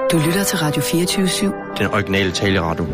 Du lytter til Radio 24/7. Den originale taleradio.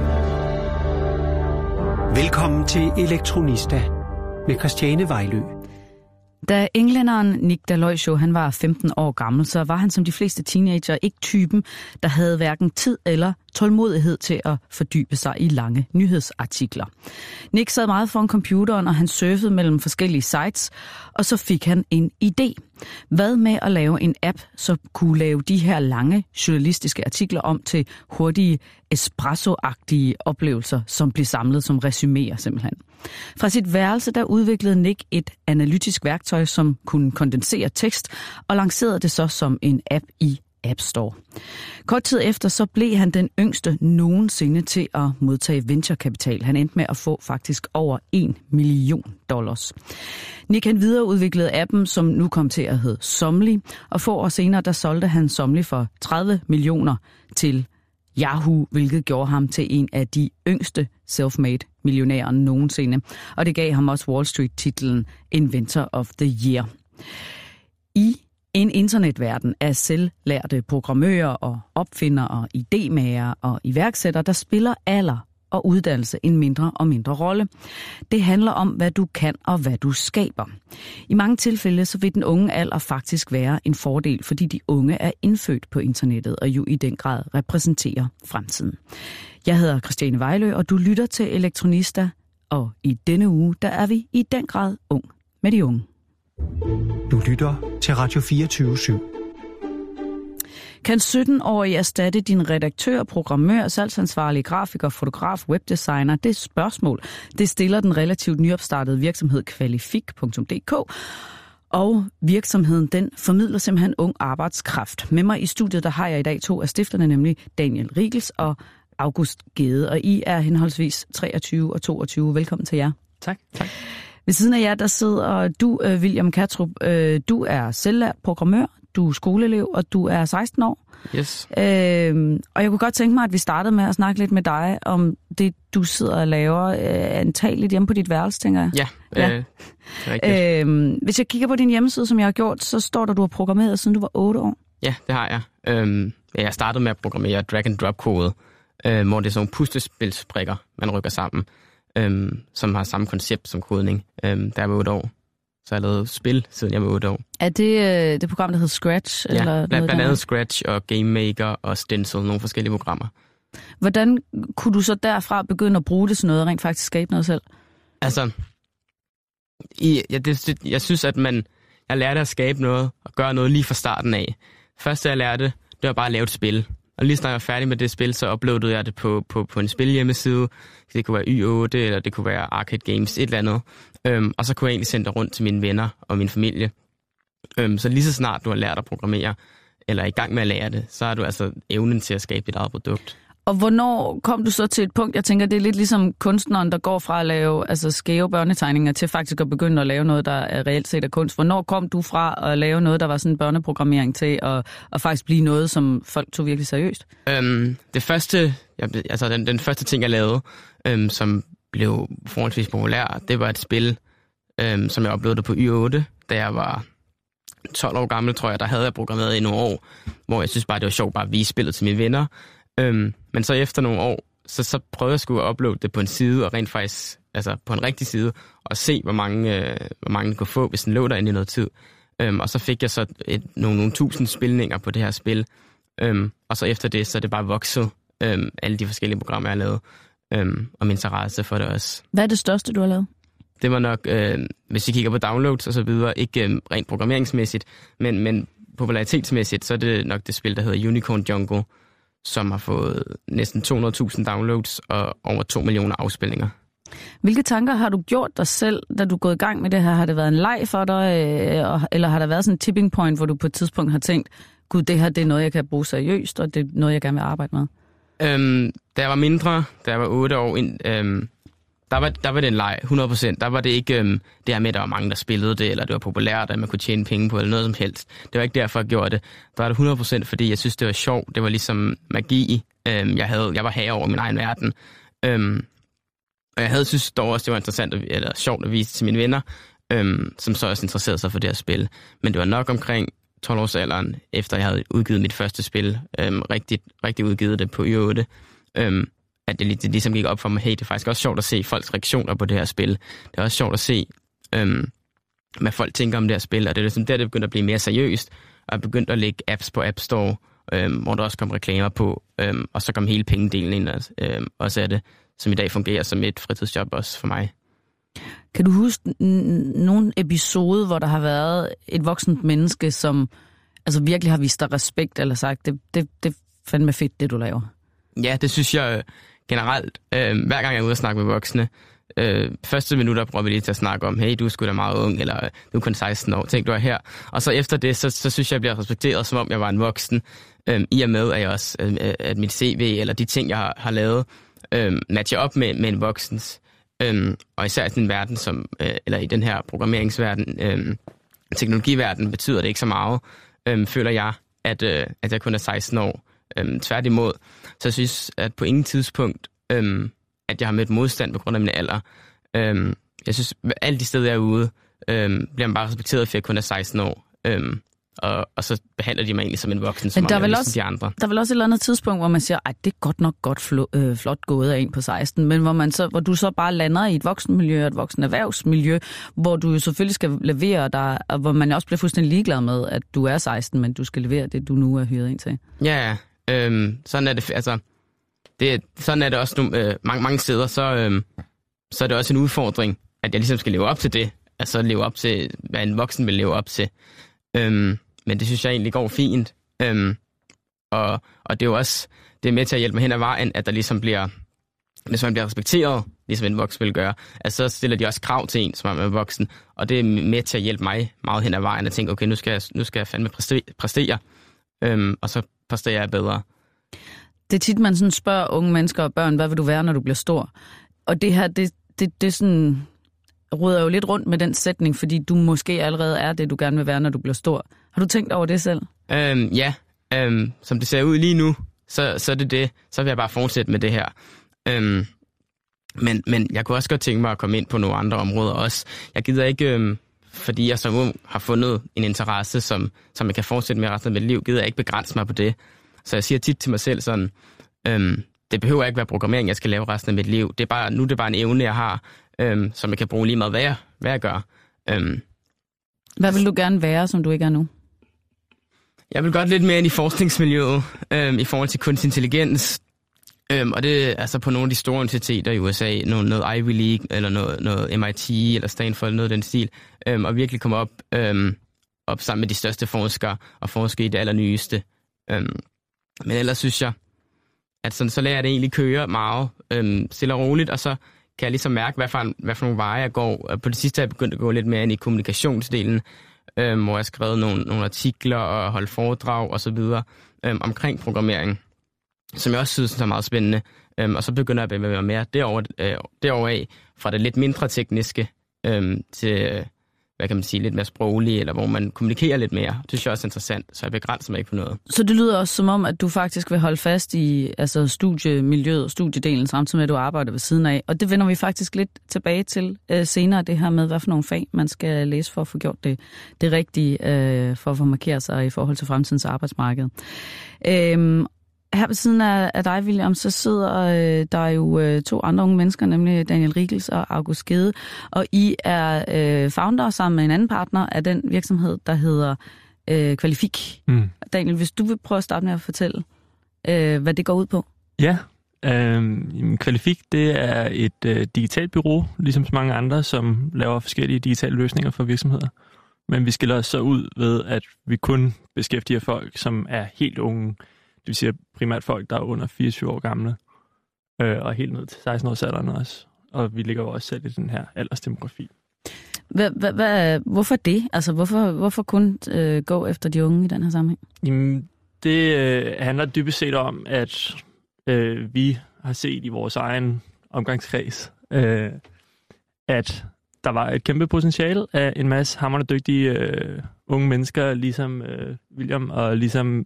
Velkommen til Elektronista med Christiane Vejlø. Da englænderen Nick Daliocho, han var 15 år gammel, så var han som de fleste teenager ikke typen, der havde hverken tid eller tålmodighed til at fordybe sig i lange nyhedsartikler. Nick sad meget foran computeren, og han surfede mellem forskellige sites, og så fik han en idé. Hvad med at lave en app, så kunne lave de her lange journalistiske artikler om til hurtige espresso-agtige oplevelser, som blev samlet som resuméer simpelthen. Fra sit værelse, der udviklede Nick et analytisk værktøj, som kunne kondensere tekst, og lancerede det så som en app i App Store. Kort tid efter så blev han den yngste nogensinde til at modtage venturekapital. Han endte med at få faktisk over $1 million. Nick han videreudviklede appen, som nu kom til at hedde Somly, og få år senere der solgte han Somly for 30 millioner til Yahoo, hvilket gjorde ham til en af de yngste self-made millionærer nogensinde. Og det gav ham også Wall Street-titlen Inventor of the Year. I en internetverden af selvlærte programmører og opfindere og idémagere og iværksættere, der spiller alder og uddannelse en mindre og mindre rolle. Det handler om, hvad du kan og hvad du skaber. I mange tilfælde så vil den unge alder faktisk være en fordel, fordi de unge er indfødt på internettet og jo i den grad repræsenterer fremtiden. Jeg hedder Christiane Vejlø, og du lytter til Elektronista, og i denne uge, der er vi i den grad ung med de unge. Du lytter til Radio 24/7. Kan 17-årige erstatte din redaktør, programmør, salgsansvarlig, grafiker, fotograf, webdesigner? Det spørgsmål, det stiller den relativt nyopstartede virksomhed Kvalific.dk. Og virksomheden, den formidler simpelthen ung arbejdskraft. Med mig i studiet, der har jeg i dag to af stifterne, nemlig Daniel Riegels og August Gede. Og I er henholdsvis 23 og 22. Velkommen til jer. Tak. Ved siden af jer, der sidder du, William Kattrup. Du er selvlært programmør, du er skoleelev, og du er 16 år. Yes. Og jeg kunne godt tænke mig, at vi startede med at snakke lidt med dig om det, du sidder og laver antageligt hjemme på dit værelse, tænker jeg. Ja. Rigtigt. Hvis jeg kigger på din hjemmeside, som jeg har gjort, så står der, du har programmeret, siden du var 8 år. Ja, det har jeg. Jeg startede med at programmere drag-and-drop-kode, hvor det er sådan nogle puslespilsbrikker, man rykker sammen, som har samme koncept som kodning, da jeg var 8 år. Så jeg har lavet spil, siden jeg var 8 år. Er det program, der hedder Scratch? Ja, eller blandt andet Scratch og Game Maker og Stencil, nogle forskellige programmer. Hvordan kunne du så derfra begynde at bruge det sådan noget, og rent faktisk skabe noget selv? Altså, jeg synes, at jeg lærte at skabe noget og gøre noget lige fra starten af. Første, jeg lærte, det var bare at lave et spil. Og lige snart jeg var færdig med det spil, så uploadede jeg det på en spilhjemmeside. Det kunne være Y8, eller det kunne være Arcade Games, et eller andet. Og så kunne jeg egentlig sende det rundt til mine venner og min familie. Så lige så snart du har lært at programmere, eller er i gang med at lære det, så har du altså evnen til at skabe dit eget produkt. Og hvornår kom du så til et punkt, jeg tænker, det er lidt ligesom kunstneren, der går fra at lave skæve børnetegninger til faktisk at begynde at lave noget, der er reelt set af kunst. Hvornår kom du fra at lave noget, der var sådan børneprogrammering til at faktisk blive noget, som folk tog virkelig seriøst? Det første, den første ting, jeg lavede, som blev forholdsvis populær, det var et spil, som jeg uploadede på Y8, da jeg var 12 år gammel, tror jeg. Der havde jeg programmeret i nogle år, hvor jeg synes bare, det var sjovt bare at vise spillet til mine venner. Men så efter nogle år, så prøvede jeg sgu at uploade det på en side, og rent faktisk, altså på en rigtig side, og se, hvor mange kunne få, hvis den lå derinde i noget tid. Og så fik jeg så nogle tusind spilninger på det her spil. Og så efter det, så er det bare vokset, alle de forskellige programmer, jeg har lavet, og min interesse for det også. Hvad er det største, du har lavet? Det var nok, hvis I kigger på downloads og så videre, ikke rent programmeringsmæssigt, men popularitetsmæssigt, så er det nok det spil, der hedder Unicorn Jungle, som har fået næsten 200.000 downloads og over 2 millioner afspilninger. Hvilke tanker har du gjort dig selv, da du er gået i gang med det her? Har det været en leg for dig, eller har der været sådan en tipping point, hvor du på et tidspunkt har tænkt, gud, det her det er noget, jeg kan bruge seriøst, og det er noget, jeg gerne vil arbejde med? Da jeg var mindre, da jeg var 8 år, der var det en leg, 100%. Der var det ikke det her med, at der var mange, der spillede det, eller det var populært, at man kunne tjene penge på, eller noget som helst. Det var ikke derfor, jeg gjorde det. Der var det 100%, fordi jeg synes, det var sjovt. Det var ligesom magi. Jeg var herre over min egen verden. Og jeg havde synes dog også, det var interessant eller sjovt at vise til mine venner, som så også interesserede sig for det her spil. Men det var nok omkring 12-årsalderen, efter jeg havde udgivet mit første spil, rigtig udgivet det på Y8, at det ligesom gik op for mig, hey, det er faktisk også sjovt at se folks reaktioner på det her spil. Det er også sjovt at se, hvad folk tænker om det her spil, og det er ligesom der, det begyndte at blive mere seriøst, og jeg begyndte at lægge apps på App Store, hvor der også kom reklamer på, og så kom hele pengedelen ind også af det, som i dag fungerer som et fritidsjob også for mig. Kan du huske nogle episode, hvor der har været et voksent menneske, som altså virkelig har vist dig respekt, eller sagt, det er fandme fedt, det du laver? Ja, det synes jeg generelt. Hver gang jeg er ude og snakke med voksne, første minutter prøver vi lige til at snakke om, hey, du er sgu da meget ung, eller du er kun 16 år, tænk du er her. Og så efter det, så synes jeg bliver respekteret, som om jeg var en voksen, i og med, at jeg også, at mit CV, eller de ting, jeg har lavet, matcher op med en voksens. Og især i den verden, eller i den her programmeringsverden, teknologiverden, betyder det ikke så meget, føler jeg, at jeg kun er 16 år. Tværtimod. Så jeg synes, at på ingen tidspunkt, at jeg har mødt modstand på grund af min alder. Jeg synes, at alle de steder, jeg er ude, bliver man bare respekteret, for jeg kun er 16 år. Og så behandler de mig egentlig som en voksen, som om jeg ligesom de andre. Der er vel også et eller andet tidspunkt, hvor man siger, at det er godt nok flot gået af en på 16, men hvor du så bare lander i et voksenmiljø og et voksen erhvervsmiljø, hvor du jo selvfølgelig skal levere dig, og hvor man også bliver fuldstændig ligeglad med, at du er 16, men du skal levere det, du nu er hyret ind til. Ja, sådan er det. Altså, sådan er det også mange steder, så er det også en udfordring, at jeg ligesom skal leve op til det. Altså leve op til, hvad en voksen vil leve op til. Men det synes jeg egentlig går fint. Og det er jo også det er med til at hjælpe mig hen ad vejen, at der ligesom bliver, hvis man bliver respekteret, ligesom en voksen vil gøre, at så stiller de også krav til en, som er voksen. Og det er med til at hjælpe mig meget hen ad vejen, at tænke, okay, nu skal jeg fandme præstere. Og så præsterer jeg bedre. Det er tit, man sådan spørger unge mennesker og børn, hvad vil du være, når du bliver stor? Og det her, det sådan roder jo lidt rundt med den sætning, fordi du måske allerede er det, du gerne vil være, når du bliver stor. Har du tænkt over det selv? Ja. Som det ser ud lige nu, så er det. Så vil jeg bare fortsætte med det her. Men jeg kunne også godt tænke mig at komme ind på nogle andre områder også. Jeg gider ikke, fordi jeg som ung har fundet en interesse, som jeg kan fortsætte med resten af mit liv, gider jeg ikke begrænse mig på det. Så jeg siger tit til mig selv sådan, det behøver ikke være programmering, jeg skal lave resten af mit liv. Nu er det bare en evne, jeg har, som jeg kan bruge lige meget, hvad jeg gør. Hvad vil du gerne være, som du ikke er nu? Jeg vil godt lidt mere ind i forskningsmiljøet, i forhold til kunstig intelligens. Og det er altså på nogle af de store universiteter i USA, noget Ivy League, eller noget MIT, eller Stanford, noget af den stil. Og virkelig komme op sammen med de største forskere, og forske i det allernyeste. Men ellers synes jeg, at sådan, så lader jeg det egentlig køre meget stille og roligt, og så kan jeg ligesom mærke, hvad for nogle veje jeg går. På det sidste er jeg begyndt at gå lidt mere ind i kommunikationsdelen, hvor jeg har skrevet nogle artikler og holdt foredrag og så videre omkring programmering, som jeg også synes er meget spændende. Og så begynder jeg at bevæge mig mere derover af, fra det lidt mindre tekniske til, hvad kan man sige, lidt mere sproglige, eller hvor man kommunikerer lidt mere. Det synes jeg også er interessant, så jeg begrænser mig ikke på noget. Så det lyder også som om, at du faktisk vil holde fast i studiemiljøet og studiedelen, samtidig med, at du arbejder ved siden af. Og det vender vi faktisk lidt tilbage til senere, det her med, hvad for nogle fag man skal læse for at få gjort det rigtige, for at få markeret sig i forhold til fremtidens arbejdsmarked. Her ved siden af dig, William, så sidder der jo to andre unge mennesker, nemlig Daniel Riegels og August Gede, og I er founder sammen med en anden partner af den virksomhed, der hedder Kvalifik. Daniel, hvis du vil prøve at starte med at fortælle, hvad det går ud på. Ja, Kvalifik, det er et digitalt bureau, ligesom så mange andre, som laver forskellige digitale løsninger for virksomheder. Men vi skiller os så ud ved, at vi kun beskæftiger folk, som er helt unge. Det vil sige primært folk, der er under 24 år gamle, og helt ned til 16-årsalderen også. Og vi ligger jo også selv i den her aldersdemografi. Hvorfor det? Altså, hvorfor kun gå efter de unge i den her sammenhæng? Jamen, det handler dybest set om, at vi har set i vores egen omgangskreds, at der var et kæmpe potentiale af en masse hamrende dygtige unge mennesker, ligesom William og ligesom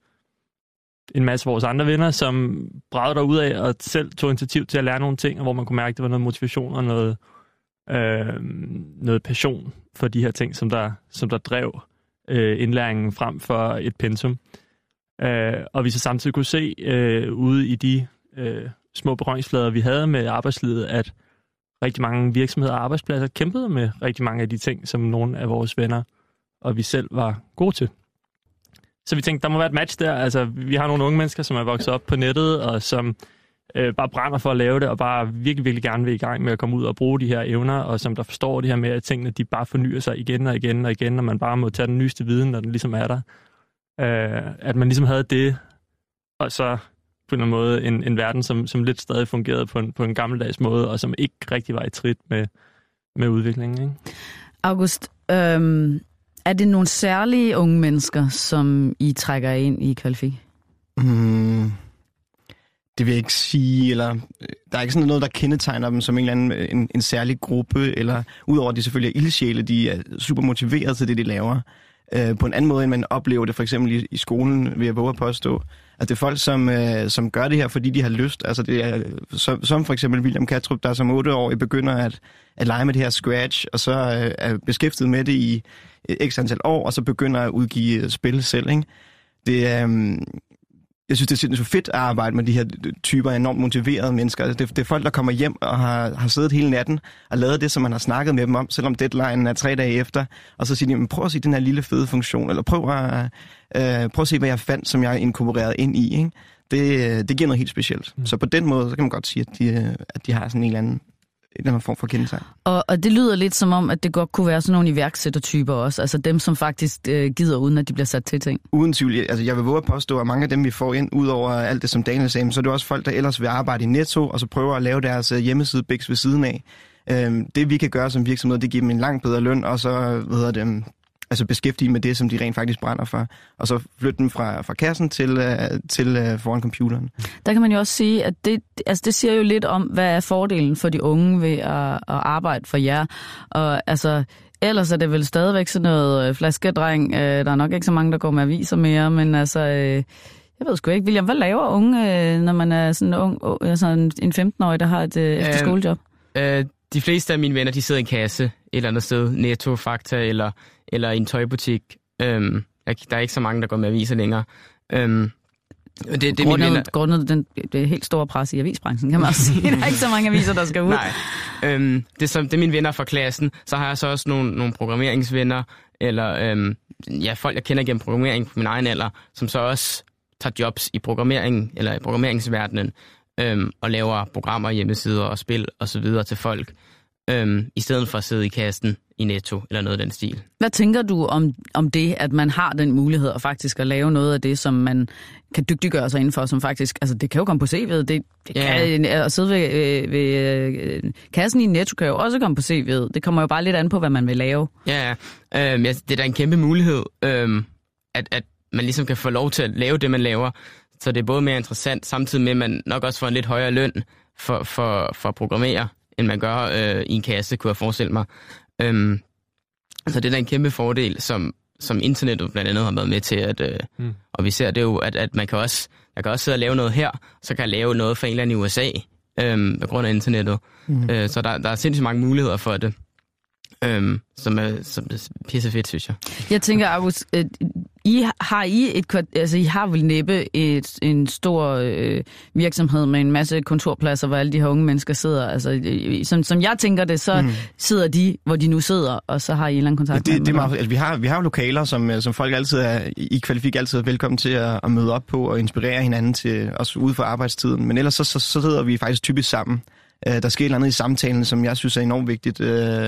en masse af vores andre venner, som bragede derud af og selv tog initiativ til at lære nogle ting, og hvor man kunne mærke, at det var noget motivation og noget passion for de her ting, som der drev indlæringen frem for et pensum. Og vi så samtidig kunne se ude i de små berøringsflader, vi havde med arbejdslivet, at rigtig mange virksomheder og arbejdspladser kæmpede med rigtig mange af de ting, som nogle af vores venner og vi selv var gode til. Så vi tænkte, der må være et match der. Altså, vi har nogle unge mennesker, som er vokset op på nettet, og som bare brænder for at lave det, og bare virkelig, virkelig gerne vil i gang med at komme ud og bruge de her evner, og som der forstår det her med, at tingene de bare fornyer sig igen og igen og igen, og man bare må tage den nyeste viden, når den ligesom er der. At man ligesom havde det, og så på en måde en verden, som lidt stadig fungerede på en gammeldags måde, og som ikke rigtig var i trit med udviklingen. Ikke? August, er det nogle særlige unge mennesker, som I trækker ind i Kvalifik? Det vil jeg ikke sige, eller der er ikke sådan noget, der kendetegner dem som en eller anden en særlig gruppe, eller udover at de selvfølgelig er ildsjæle, de er super motiveret til det, de laver. På en anden måde, end man oplever det for eksempel i skolen, vil jeg våge at påstå. At det er folk, som gør det her, fordi de har lyst. Altså det er, som for eksempel William Kattrup, der som 8-årig begynder at lege med det her Scratch, og så er beskæftiget med det i x antal år, og så begynder at udgive spil selv. Ikke? Det er... Jeg synes, det er så fedt at arbejde med de her typer af enormt motiverede mennesker. Det er folk, der kommer hjem og har siddet hele natten og lavet det, som man har snakket med dem om, selvom deadline er 3 dage efter. Og så siger de, prøv at se den her lille fede funktion, eller prøv at se, hvad jeg fandt, som jeg inkorporerede ind i. Ikke? Det giver noget helt specielt. Så på den måde, så kan man godt sige, at de har sådan en eller anden form for kendetegn. Og det lyder lidt som om, at det godt kunne være sådan nogle iværksættertyper også. Altså dem, som faktisk gider, uden at de bliver sat til ting. Uden tvivl. Altså jeg vil våge at påstå, at mange af dem, vi får ind, ud over alt det, som Daniel sagde, så er det også folk, der ellers vil arbejde i Netto, og så prøver at lave deres hjemmeside-biks ved siden af. Det vi kan gøre som virksomhed, det giver dem en langt bedre løn, og så beskæftige med det, som de rent faktisk brænder for, og så flytte dem fra kassen til foran computeren. Der kan man jo også sige, at det siger jo lidt om, hvad er fordelen for de unge ved at arbejde for jer. Og altså, ellers er det vel stadigvæk sådan noget flaskedreng. Der er nok ikke så mange, der går med aviser mere, men altså... jeg ved sgu ikke, William, hvad laver unge, når man er sådan ung, altså en 15-årig, der har et efterskolejob? De fleste af mine venner, de sidder i en kasse et eller andet sted, Netto, Fakta eller i en tøjbutik. Der er ikke så mange, der går med aviser længere. Grundet det helt store pres i avisbranchen, kan man også sige. Der er ikke så mange aviser, der skal ud. Nej. Det er mine venner fra klassen. Så har jeg så også nogle programmeringsvenner, eller folk, jeg kender gennem programmering på min egen alder, som så også tager jobs i programmering, eller i programmeringsverdenen, og laver programmer, hjemmesider og spil og så videre til folk, i stedet for at sidde i kassen i Netto eller noget af den stil. Hvad tænker du om det, at man har den mulighed at faktisk at lave noget af det, som man kan dygtiggøre sig indenfor, som faktisk, altså det kan jo komme på CV'et, det kan at sidde ved kassen i Netto kan jo også komme på CV'et. Det kommer jo bare lidt an på, hvad man vil lave. Ja, det er da en kæmpe mulighed, at man ligesom kan få lov til at lave det, man laver, så det er både mere interessant, samtidig med, at man nok også får en lidt højere løn for at programmere, end man gør i en kasse, kunne jeg forestille mig. Så det er da en kæmpe fordel, som internettet blandt andet har været med til, og vi ser det jo, at jeg kan også sidde og lave noget her, så kan jeg lave noget for en eller anden i USA, på grund af internettet. Så der er sindssygt mange muligheder for det, som er pissefedt, synes jeg. Jeg tænker, August, I har vel næppe en stor virksomhed med en masse kontorpladser, hvor alle de her unge mennesker sidder. Altså, som jeg tænker det, så sidder de, hvor de nu sidder, og så har I en eller anden kontakt med dem. Vi har jo lokaler, som folk altid er i Kvalifik altid er velkommen til at møde op på og inspirere hinanden til, også ude for arbejdstiden. Men ellers så sidder vi faktisk typisk sammen. Der sker et eller andet i samtalen, som jeg synes er enormt vigtigt.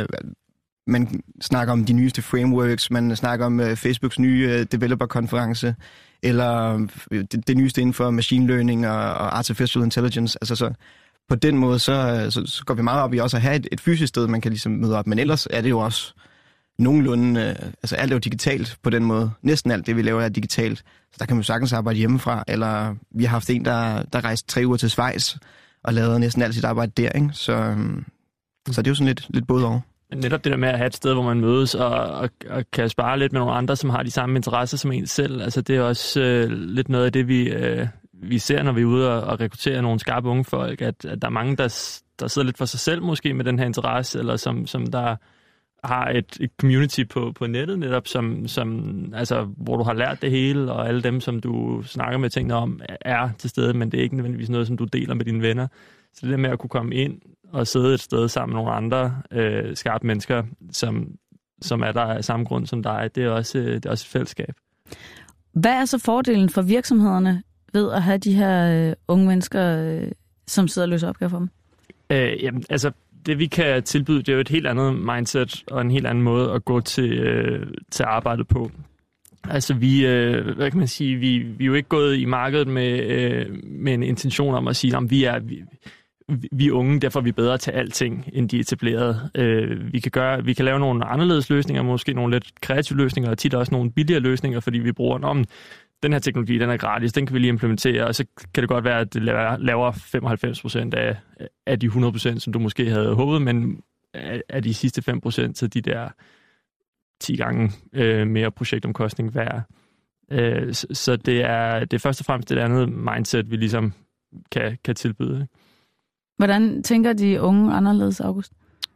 Man snakker om de nyeste frameworks, man snakker om Facebooks nye developer-konference, eller det nyeste inden for machine learning og artificial intelligence. Altså så på den måde, så går vi meget op i også at have et fysisk sted, man kan ligesom møde op. Men ellers er det jo også nogenlunde, alt er jo digitalt på den måde. Næsten alt det, vi laver, er digitalt. Så der kan man jo sagtens arbejde hjemmefra, eller vi har haft en, der rejste 3 uger til Schweiz og lavede næsten alt sit arbejde der, ikke? Så det er jo sådan lidt både over. Netop det der med at have et sted, hvor man mødes og kan spare lidt med nogle andre, som har de samme interesser som en selv. Altså det er også lidt noget af det, vi ser, når vi er ude og rekrutterer nogle skarpe unge folk, at der er mange, der sidder lidt for sig selv måske med den her interesse, eller som der har et community på nettet netop, som altså, hvor du har lært det hele, og alle dem, som du snakker med tingene om, er til stede, men det er ikke nødvendigvis noget, som du deler med dine venner. Så det der med at kunne komme ind og sidde et sted sammen med nogle andre skarpe mennesker, som er der af samme grund som dig, det er også et fællesskab. Hvad er så fordelen for virksomhederne ved at have de her unge mennesker, som sidder og løser opgaver for dem? Jamen, altså, det vi kan tilbyde, det er jo et helt andet mindset og en helt anden måde at gå til arbejdet på. Altså, hvad kan man sige, vi er jo ikke gået i markedet med en intention om at sige, at vi er unge, derfor er vi bedre til alting, end de etablerede. Vi kan lave nogle anderledes løsninger, måske nogle lidt kreative løsninger, og tit også nogle billigere løsninger, fordi vi bruger den her teknologi, den er gratis, den kan vi lige implementere, og så kan det godt være, at det laver 95% af de 100%, som du måske havde håbet, men af de sidste 5%, så de der 10 gange mere projektomkostning værd. Så det er først og fremmest et andet mindset, vi ligesom kan tilbyde. Hvordan tænker de unge anderledes, August?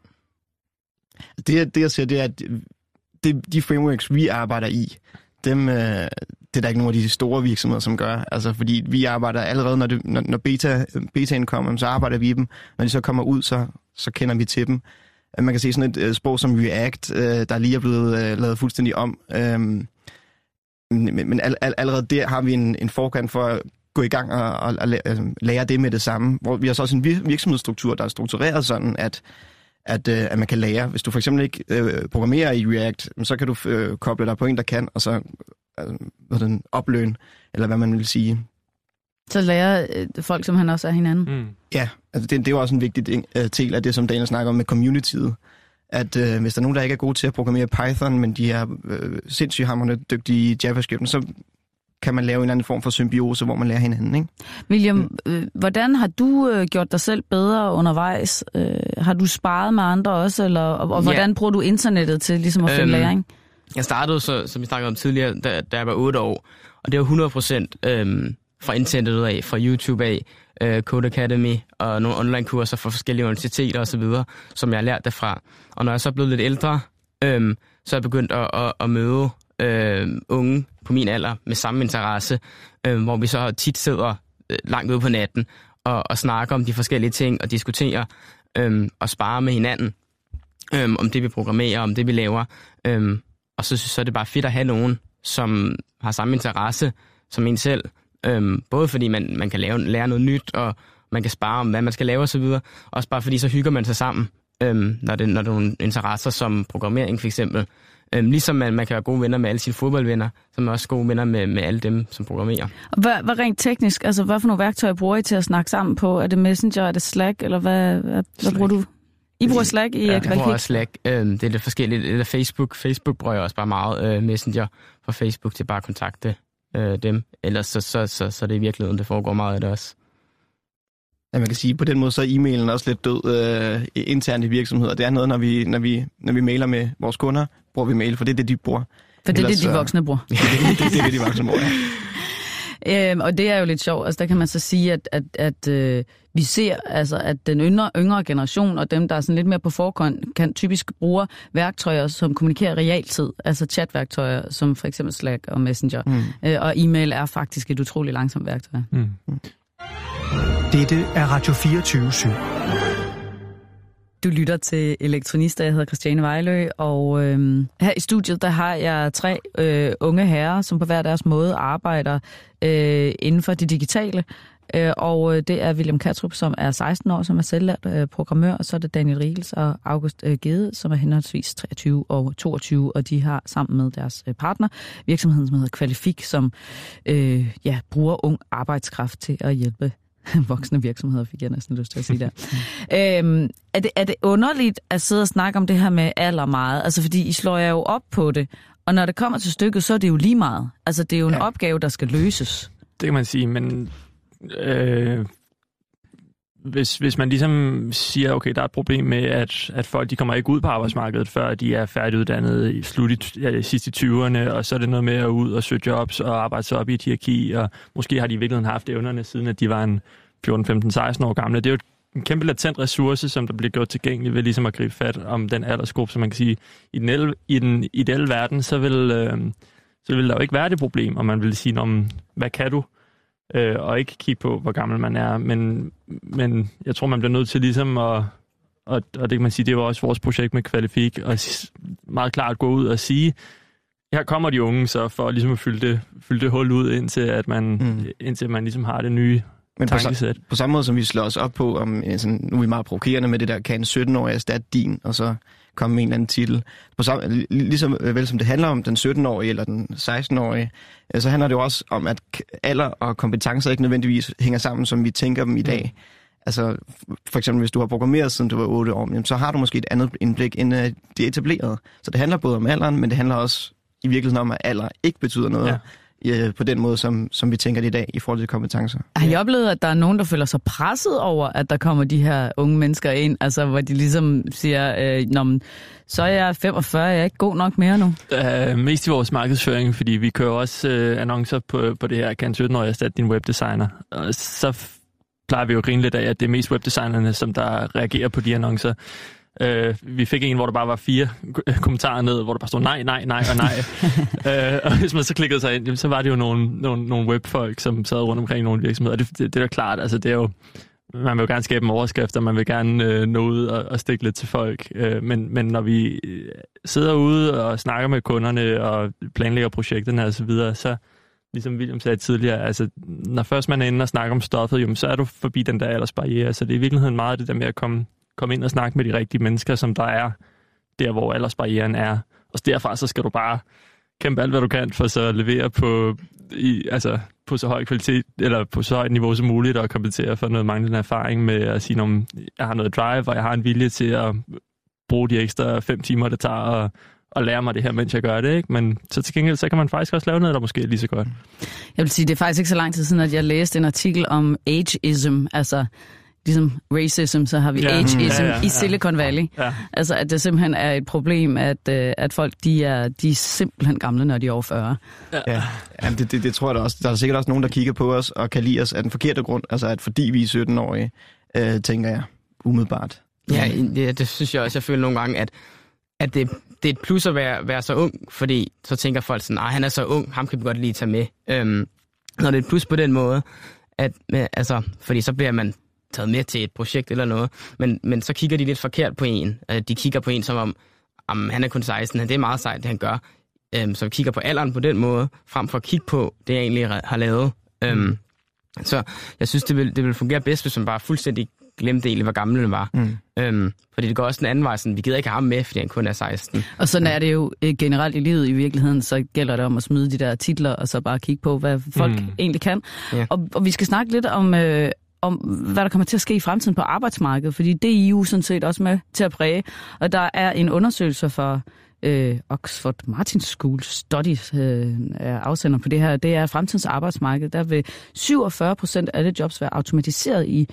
Det jeg siger, det er, at de frameworks, vi arbejder i, dem, det er der ikke nogen af de store virksomheder, som gør. Altså, fordi vi arbejder allerede, når betaen kommer, så arbejder vi i dem. Når de så kommer ud, så kender vi til dem. Man kan se sådan et sprog som React, der lige er blevet lavet fuldstændig om. Men allerede der har vi en forkant for at gå i gang og lære det med det samme. Hvor vi har så også en virksomhedsstruktur, der er struktureret sådan, at man kan lære. Hvis du for eksempel ikke programmerer i React, så kan du koble dig på en, der kan, og så opløn, eller hvad man vil sige. Så lærer folk, som han også er hinanden? Mm. Ja, altså det er jo også en vigtig del af det, som Daniel snakker om med communityet. At hvis der er nogen, der ikke er gode til at programmere Python, men de er sindssygt hamrende dygtige i JavaScript, så kan man lave en eller anden form for symbiose, hvor man lærer hinanden, ikke? William, hvordan har du gjort dig selv bedre undervejs? Har du sparet med andre også, eller, og hvordan bruger du internettet til ligesom at finde læring? Jeg startede, som vi snakkede om tidligere, da jeg var 8 år, og det var 100% fra internettet af, fra YouTube af, Code Academy og nogle online-kurser fra forskellige universiteter osv., som jeg har lært derfra. Og når jeg så er blevet lidt ældre, så er jeg begyndt at møde unge på min alder med samme interesse, hvor vi så tit sidder langt ude på natten og snakker om de forskellige ting og diskuterer og sparer med hinanden om det, vi programmerer, om det, vi laver. Og så er det bare fedt at have nogen, som har samme interesse som en selv. Både fordi man kan lære noget nyt, og man kan spare om, hvad man skal lave osv. Også bare fordi så hygger man sig sammen, når det er nogle interesser som programmering for eksempel. Ligesom man kan være gode venner med alle sine fodboldvenner, så man er også gode venner med alle dem, som programmerer. Hvad rent teknisk, altså hvad for nogle værktøjer bruger I til at snakke sammen på? Er det Messenger, er det Slack, eller hvad bruger du? I bruger Slack i Kvalitet? Jeg bruger Slack. Det er lidt forskelligt. Eller Facebook. Facebook bruger jeg også bare meget. Messenger fra Facebook til bare at kontakte dem. Ellers så er det i virkeligheden, det foregår meget af det også. Ja, man kan sige, på den måde så er e-mailen også lidt død internt i virksomheder. Det er noget, når vi mailer med vores kunder, bruger vi mail, for det er det, de bruger. For det er det, de voksne bruger. det er det, de voksne bruger, ja. Og det er jo lidt sjovt. Altså, der kan man så sige, at vi ser, altså, at den yngre generation og dem, der er sådan lidt mere på forkant, kan typisk bruge værktøjer, som kommunikerer realtid. Altså chatværktøjer, som for eksempel Slack og Messenger. Og e-mail er faktisk et utroligt langsomt værktøj. Dette er Radio 24/7. Du lytter til Elektronista. Jeg hedder Christiane Vejlø, og her i studiet, der har jeg 3 unge herrer, som på hver deres måde arbejder inden for det digitale. Og det er William Kattrup, som er 16 år, som er selvlært programmør, og så er det Daniel Riegels og August Gede, som er henholdsvis 23 og 22, og de har sammen med deres partner virksomheden, som hedder Kvalifik, som bruger ung arbejdskraft til at hjælpe voksne virksomheder, fik jeg næsten lyst til at sige der. Er det underligt at sidde og snakke om det her med alder meget? Altså, fordi I slår jer jo op på det, og når det kommer til stykket, så er det jo lige meget. Altså, det er jo en opgave, der skal løses. Det kan man sige, men hvis man ligesom siger, okay, der er et problem med, at folk de kommer ikke ud på arbejdsmarkedet, før de er færdiguddannet i sidst i 20'erne, og så er det noget med at ud og søge jobs og arbejde sig op i et hierarki, og måske har de i virkeligheden haft evnerne, siden at de var en 14, 15, 16 år gamle. Det er jo et en kæmpe latent ressource, som der bliver gjort tilgængelig ved ligesom at gribe fat om den aldersgruppe, så man kan sige, i den ideelle verden, så vil der jo ikke være det problem, og man vil sige, hvad kan du? Og ikke kigge på, hvor gammel man er. Men jeg tror, man bliver nødt til ligesom og det kan man sige, det var også vores projekt med Kvalifik, og meget klart gå ud og sige, her kommer de unge så for ligesom at fylde det hul ud, indtil man ligesom har det nye tankesæt. På samme måde som vi slår os op på, om sådan, nu er vi meget provokerende med det der, kan en 17-årig erstatte din, og så komme med en eller anden titel. Ligesom vel som det handler om den 17-årige eller den 16-årige, så handler det jo også om, at alder og kompetencer ikke nødvendigvis hænger sammen, som vi tænker dem i dag. Altså, for eksempel, hvis du har programmeret, siden du var 8 år, så har du måske et andet indblik, end det etablerede. Så det handler både om alderen, men det handler også i virkeligheden om, at alder ikke betyder noget på den måde, som vi tænker det i dag, i forhold til kompetencer. Har I oplevet, at der er nogen, der føler sig presset over, at der kommer de her unge mennesker ind, altså hvor de ligesom siger, så er jeg 45, jeg er ikke god nok mere nu? Mest i vores markedsføring, fordi vi kører også annoncer på det her, kan en 17-årig erstatte din webdesigner. Og så plejer vi jo at grine lidt af, at det er mest webdesignerne, som der reagerer på de annoncer. Vi fik en, hvor der bare var 4 kommentarer ned, hvor der bare stod nej, nej, nej og nej. Og hvis man så klikkede sig ind, så var det jo nogle webfolk, som sad rundt omkring nogle virksomheder. Det er da klart, altså det er jo, man vil jo gerne skabe en overskrift, og man vil gerne nå ud og stikke lidt til folk. Men når vi sidder ude og snakker med kunderne og planlægger projekterne og så videre, så ligesom William sagde tidligere, altså når først man er inde og snakker om stoffet, så er du forbi den der aldersbarriere. Så det er i virkeligheden meget det der med at komme ind og snakke med de rigtige mennesker, som der er der, hvor aldersbarrieren er. Og derfra så skal du bare kæmpe alt, hvad du kan, for så at levere på så høj kvalitet, eller på så højt niveau som muligt, og kompensere for noget manglende erfaring med at sige, at jeg har noget drive, og jeg har en vilje til at bruge de ekstra 5 timer, det tager at lære mig det her, mens jeg gør det, ikke? Men så til gengæld, så kan man faktisk også lave noget, der måske er lige så godt. Jeg vil sige, det er faktisk ikke så lang tid siden, at jeg læste en artikel om ageism, altså ligesom racism, så har vi ageism i Silicon Valley. Ja. Altså, at det simpelthen er et problem, at folk, de er simpelthen gamle, når de er over 40. Ja, det tror jeg da også. Der er sikkert også nogen, der kigger på os og kan lide os af den forkerte grund, altså at fordi vi er 17-årige, tænker jeg umiddelbart. Ja, det synes jeg også. Jeg føler nogle gange, at det er et plus at være så ung, fordi så tænker folk sådan, han er så ung, ham kan vi godt lige tage med. Når det er et plus på den måde, fordi så bliver man taget med til et projekt eller noget, men så kigger de lidt forkert på en. De kigger på en som om han er kun 16, det er meget sejt, det han gør. Så vi kigger på alderen på den måde, frem for at kigge på det, jeg egentlig har lavet. Så jeg synes, det vil fungere bedst, hvis man bare fuldstændig glemte egentlig, hvor gammel den var. Fordi det går også den anden vej, sådan, vi gider ikke have ham med, fordi han kun er 16. Og sådan er det jo generelt i livet i virkeligheden, så gælder det om at smide de der titler, og så bare kigge på, hvad folk egentlig kan. Ja. Og vi skal snakke lidt om, hvad der kommer til at ske i fremtiden på arbejdsmarkedet, fordi det er EU sådan set også med til at præge. Og der er en undersøgelse for Oxford Martin School Studies er afsender på det her. Det er fremtidens arbejdsmarked. Der vil 47% af alle jobs være automatiseret i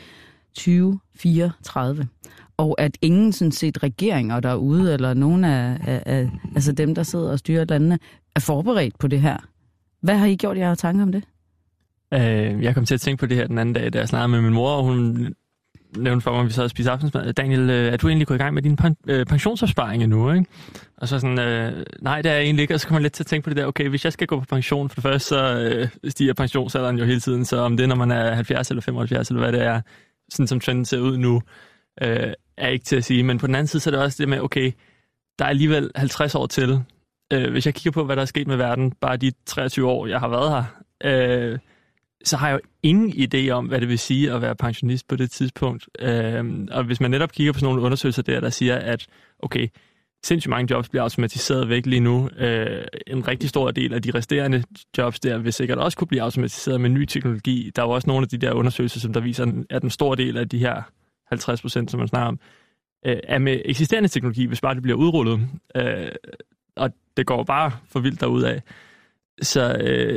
2034. Og at ingen sådan set regeringer derude, eller nogen af altså dem, der sidder og styrer landene, er forberedt på det her. Hvad har I gjort jer tanker om det? Jeg kom til at tænke på det her den anden dag, da jeg snakkede med min mor, og hun nævnte for mig, at vi sad og spiste aftensmad. Daniel, er du egentlig gået i gang med din pensionsopsparing endnu, ikke? Og så sådan, nej, det er jeg egentlig ikke. Og så kommer man lidt til at tænke på det der, okay, hvis jeg skal gå på pension, for det første, så stiger pensionsalderen jo hele tiden, så om det, når man er 70 eller 75, eller hvad det er, sådan som trenden ser ud nu, er ikke til at sige. Men på den anden side, så er det også det med, okay, der er alligevel 50 år til. Hvis jeg kigger på, hvad der er sket med verden, bare de 23 år, jeg har været her, så har jeg jo ingen idé om, hvad det vil sige at være pensionist på det tidspunkt. Og hvis man netop kigger på sådan nogle undersøgelser der siger, at okay, sindssygt mange jobs bliver automatiseret væk lige nu. En rigtig stor del af de resterende jobs der vil sikkert også kunne blive automatiseret med ny teknologi. Der er jo også nogle af de der undersøgelser, som der viser, at en stor del af de her 50%, som man snakker om, er med eksisterende teknologi, hvis bare det bliver udrullet. Og det går bare for vildt derudad. Så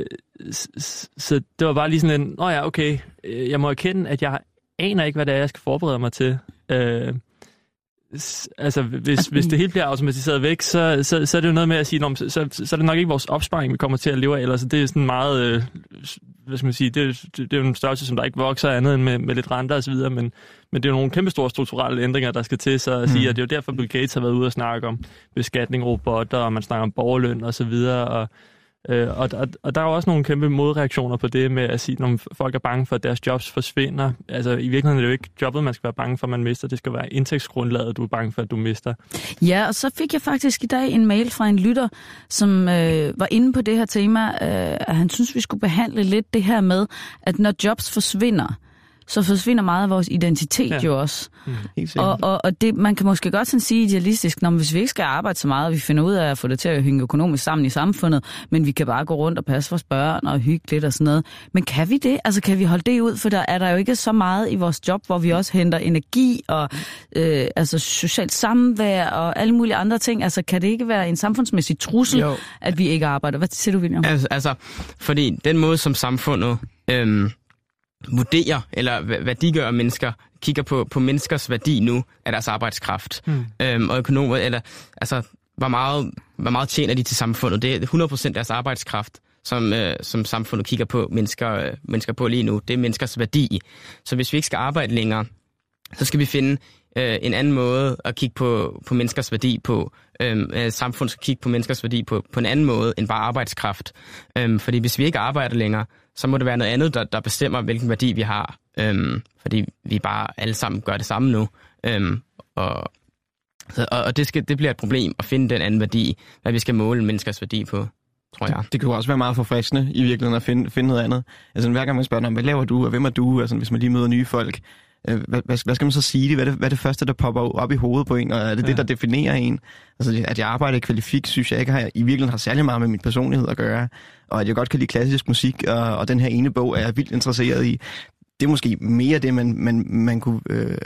det var bare lige sådan en, okay, jeg må erkende, at jeg aner ikke, hvad det er, jeg skal forberede mig til. altså, hvis det hele bliver automatiseret væk, så er det jo noget med at sige, så er det nok ikke vores opsparing, vi kommer til at leve af, eller så det er sådan meget, hvad skal man sige, det er jo en størrelse, som der ikke vokser andet end med lidt renter og så videre, men det er jo nogle kæmpe store strukturelle ændringer, der skal til, så at sige, at det er jo derfor, Bill Gates har været ude og snakke om beskatning, robotter, og man snakker om borgerløn og så videre, og der er jo også nogle kæmpe modreaktioner på det med at sige, når folk er bange for, at deres jobs forsvinder. Altså i virkeligheden er det jo ikke jobbet, man skal være bange for, at man mister. Det skal være indtægtsgrundlaget, du er bange for, at du mister. Ja, og så fik jeg faktisk i dag en mail fra en lytter, som var inde på det her tema, at han synes, vi skulle behandle lidt det her med, at når jobs forsvinder, så forsvinder meget af vores identitet jo også. Og det, man kan måske godt sådan sige idealistisk, når hvis vi ikke skal arbejde så meget, og vi finder ud af at få det til at hænge økonomisk sammen i samfundet, men vi kan bare gå rundt og passe vores børn og hygge lidt og sådan noget. Men kan vi det? Altså kan vi holde det ud? For der er der jo ikke så meget i vores job, hvor vi også henter energi og altså socialt samvær og alle mulige andre ting. Altså kan det ikke være en samfundsmæssig trussel, at vi ikke arbejder? Hvad siger du, William? Altså fordi den måde, som samfundet vurderer eller værdiggør mennesker, kigger på menneskers værdi nu af deres arbejdskraft. Og økonomer, eller altså, hvor meget tjener de til samfundet? Det er 100% deres arbejdskraft, som samfundet kigger på mennesker på lige nu. Det er menneskers værdi. Så hvis vi ikke skal arbejde længere, så skal vi finde en anden måde at kigge på menneskers værdi på. Samfundet skal kigge på menneskers værdi på en anden måde end bare arbejdskraft. Fordi hvis vi ikke arbejder længere, så må det være noget andet, der bestemmer, hvilken værdi vi har. Fordi vi bare alle sammen gør det samme nu. Og det bliver et problem at finde den anden værdi, hvad vi skal måle menneskers værdi på, tror jeg. Det kan jo også være meget forfriskende i virkeligheden at finde noget andet. Altså hver gang man spørger om, hvad laver du, og hvem er du? Altså hvis man lige møder nye folk, hvad skal man så sige? Hvad er det første, der popper op i hovedet på en, og er det det, der definerer en? Altså, at jeg arbejder i Kvalifik, synes jeg ikke i virkeligheden har særlig meget med min personlighed at gøre, og at jeg godt kan lide klassisk musik, og den her ene bog er jeg vildt interesseret i. Det er måske mere det, man kunne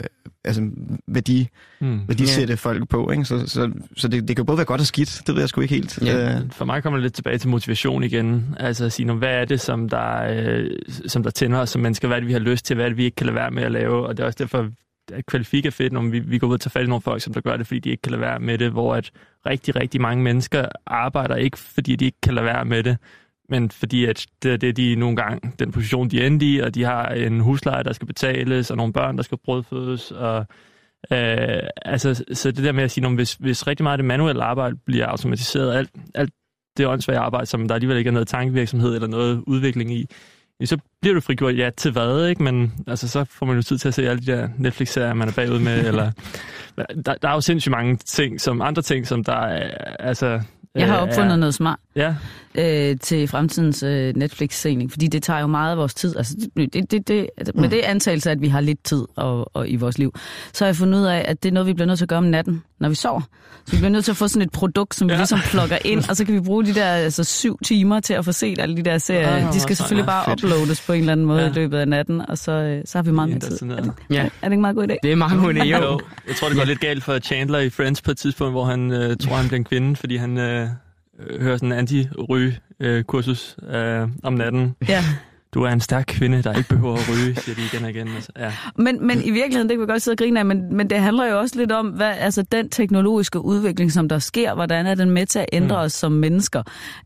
værdisætte folk på, ikke? Så det kan både være godt og skidt, det ved jeg sgu ikke helt. Ja, for mig kommer det lidt tilbage til motivation igen. Altså at sige, hvad er det, som der tænder os som mennesker? Hvad er det, vi har lyst til? Hvad er det, vi ikke kan lade være med at lave? Og det er også derfor, at Kvalifik er fedt, når vi går ud og tager fat i nogle folk, som der gør det, fordi de ikke kan lade være med det, hvor at rigtig, rigtig mange mennesker arbejder ikke, fordi de ikke kan lade være med det, men fordi at det de nogle gange, den position, de endte i, og de har en husleje, der skal betales, og nogle børn, der skal brødfødes, og så det der med at sige, hvis rigtig meget af det manuelle arbejde bliver automatiseret, alt det åndssvage arbejde, som der alligevel ikke er noget tankevirksomhed eller noget udvikling i, så bliver du frigjort til hvad, ikke? Men altså, så får man jo tid til at se alle de der Netflix-serier, man er bagud med, eller der er jo sindssygt mange andre ting, som der er, altså... Jeg har opfundet noget smart til fremtidens Netflix-sening, fordi det tager jo meget af vores tid. Altså, med det antagelse, at vi har lidt tid og i vores liv, så har jeg fundet ud af, at det er noget, vi bliver nødt til at gøre om natten, når vi sover. Så vi bliver nødt til at få sådan et produkt, som vi ligesom plukker ind, og så kan vi bruge de der 7 timer til at få set alle de der serier. De skal selvfølgelig bare uploades på en eller anden måde i løbet af natten, og så har vi meget mere tid. Er det ikke meget god idé? Det er meget god idé, jo. Jeg tror, det går lidt galt for Chandler i Friends på et tidspunkt, hvor han tror, han bliver en kvinde, fordi han hører sådan en anti-ryge-kursus om natten. Ja. Du er en stærk kvinde, der ikke behøver at ryge, siger de igen og igen. Altså, ja. Men i virkeligheden, det kan vi godt sidde og grine af, men det handler jo også lidt om, hvad altså den teknologiske udvikling, som der sker, hvordan er den med til at ændre os som mennesker?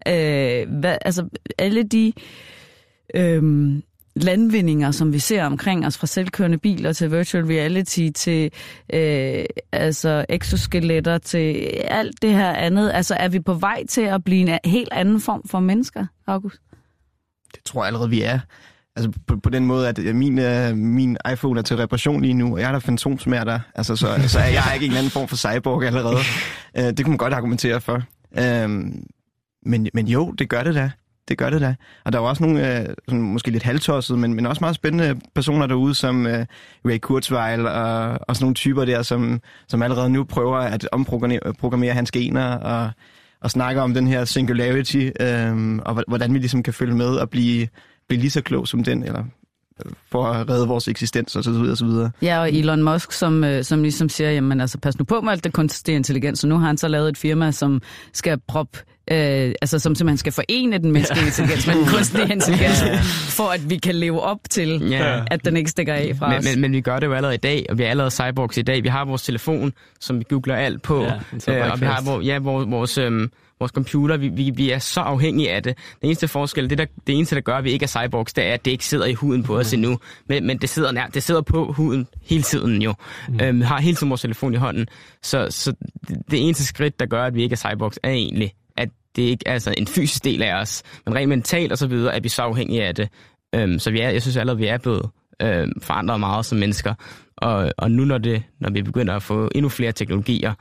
Alle de landvindinger, som vi ser omkring os, fra selvkørende biler til virtual reality, til exoskeletter, til alt det her andet. Altså, er vi på vej til at blive en helt anden form for mennesker, August? Det tror jeg allerede, vi er. Altså på den måde, at min iPhone er til reparation lige nu, og jeg er der fantomsmerter, altså, så er jeg ikke en anden form for cyborg allerede. Det kunne man godt argumentere for. Men jo, det gør det da. Det gør det da. Og der er jo også nogle måske lidt halvtossede, men også meget spændende personer derude, som Ray Kurzweil og sådan nogle typer der, som allerede nu prøver at omprogrammere hans gener og snakker om den her singularity, og hvordan vi ligesom kan følge med og blive lige så klog som den, eller for at redde vores eksistens og så videre og så videre. Ja, og Elon Musk, som ligesom siger, jamen altså pas nu på med alt det kunstig intelligens, og nu har han så lavet et firma, som skal proppe altså som simpelthen skal forene den menneskelige intelligens med den kunstige intelligens, for at vi kan leve op til, at den ikke stikker af fra os. Men vi gør det jo allerede i dag, og vi er allerede cyborgs i dag. Vi har vores telefon, som vi googler alt på, og vi har vores computer. Vi er så afhængige af det. Den eneste forskel, det eneste, der gør, at vi ikke er cyborgs, det er, at det ikke sidder i huden på os endnu. Men det sidder på huden hele tiden jo. Vi har hele tiden vores telefon i hånden. Så det eneste skridt, der gør, at vi ikke er cyborgs, er egentlig, at det ikke er altså en fysisk del af os, men rent mentalt og så videre, at vi er så afhængige af det. Så jeg synes allerede, vi er blevet forandret meget som mennesker. Og nu, når vi begynder at få endnu flere teknologier,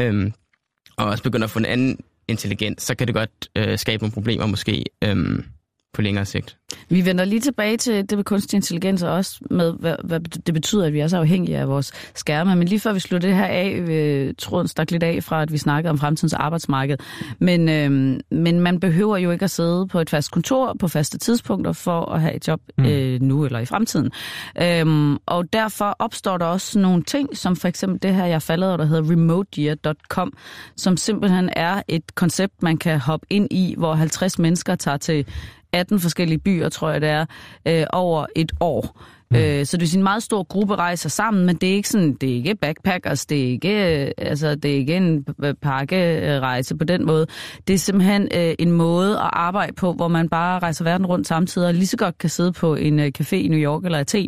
og også begynder at få en anden intelligens, så kan det godt skabe nogle problemer måske på længere sigt. Vi vender lige tilbage til det med kunstig intelligens, og også med, hvad det betyder, at vi er så afhængige af vores skærme. Men lige før vi slutter det her af, tråden stak lidt af fra, at vi snakkede om fremtidens arbejdsmarked. Men man behøver jo ikke at sidde på et fast kontor på faste tidspunkter for at have et job nu eller i fremtiden. Og derfor opstår der også nogle ting, som for eksempel det her, jeg faldet over, der hedder remoteyear.com, som simpelthen er et koncept, man kan hoppe ind i, hvor 50 mennesker tager til 18 forskellige byer, tror jeg det er, over et år. Så det vil sige en meget stor gruppe rejser sammen, men det er ikke sådan, det er ikke backpackers, det er ikke en pakkerejse på den måde. Det er simpelthen en måde at arbejde på, hvor man bare rejser verden rundt samtidig og lige så godt kan sidde på en café i New York eller Athen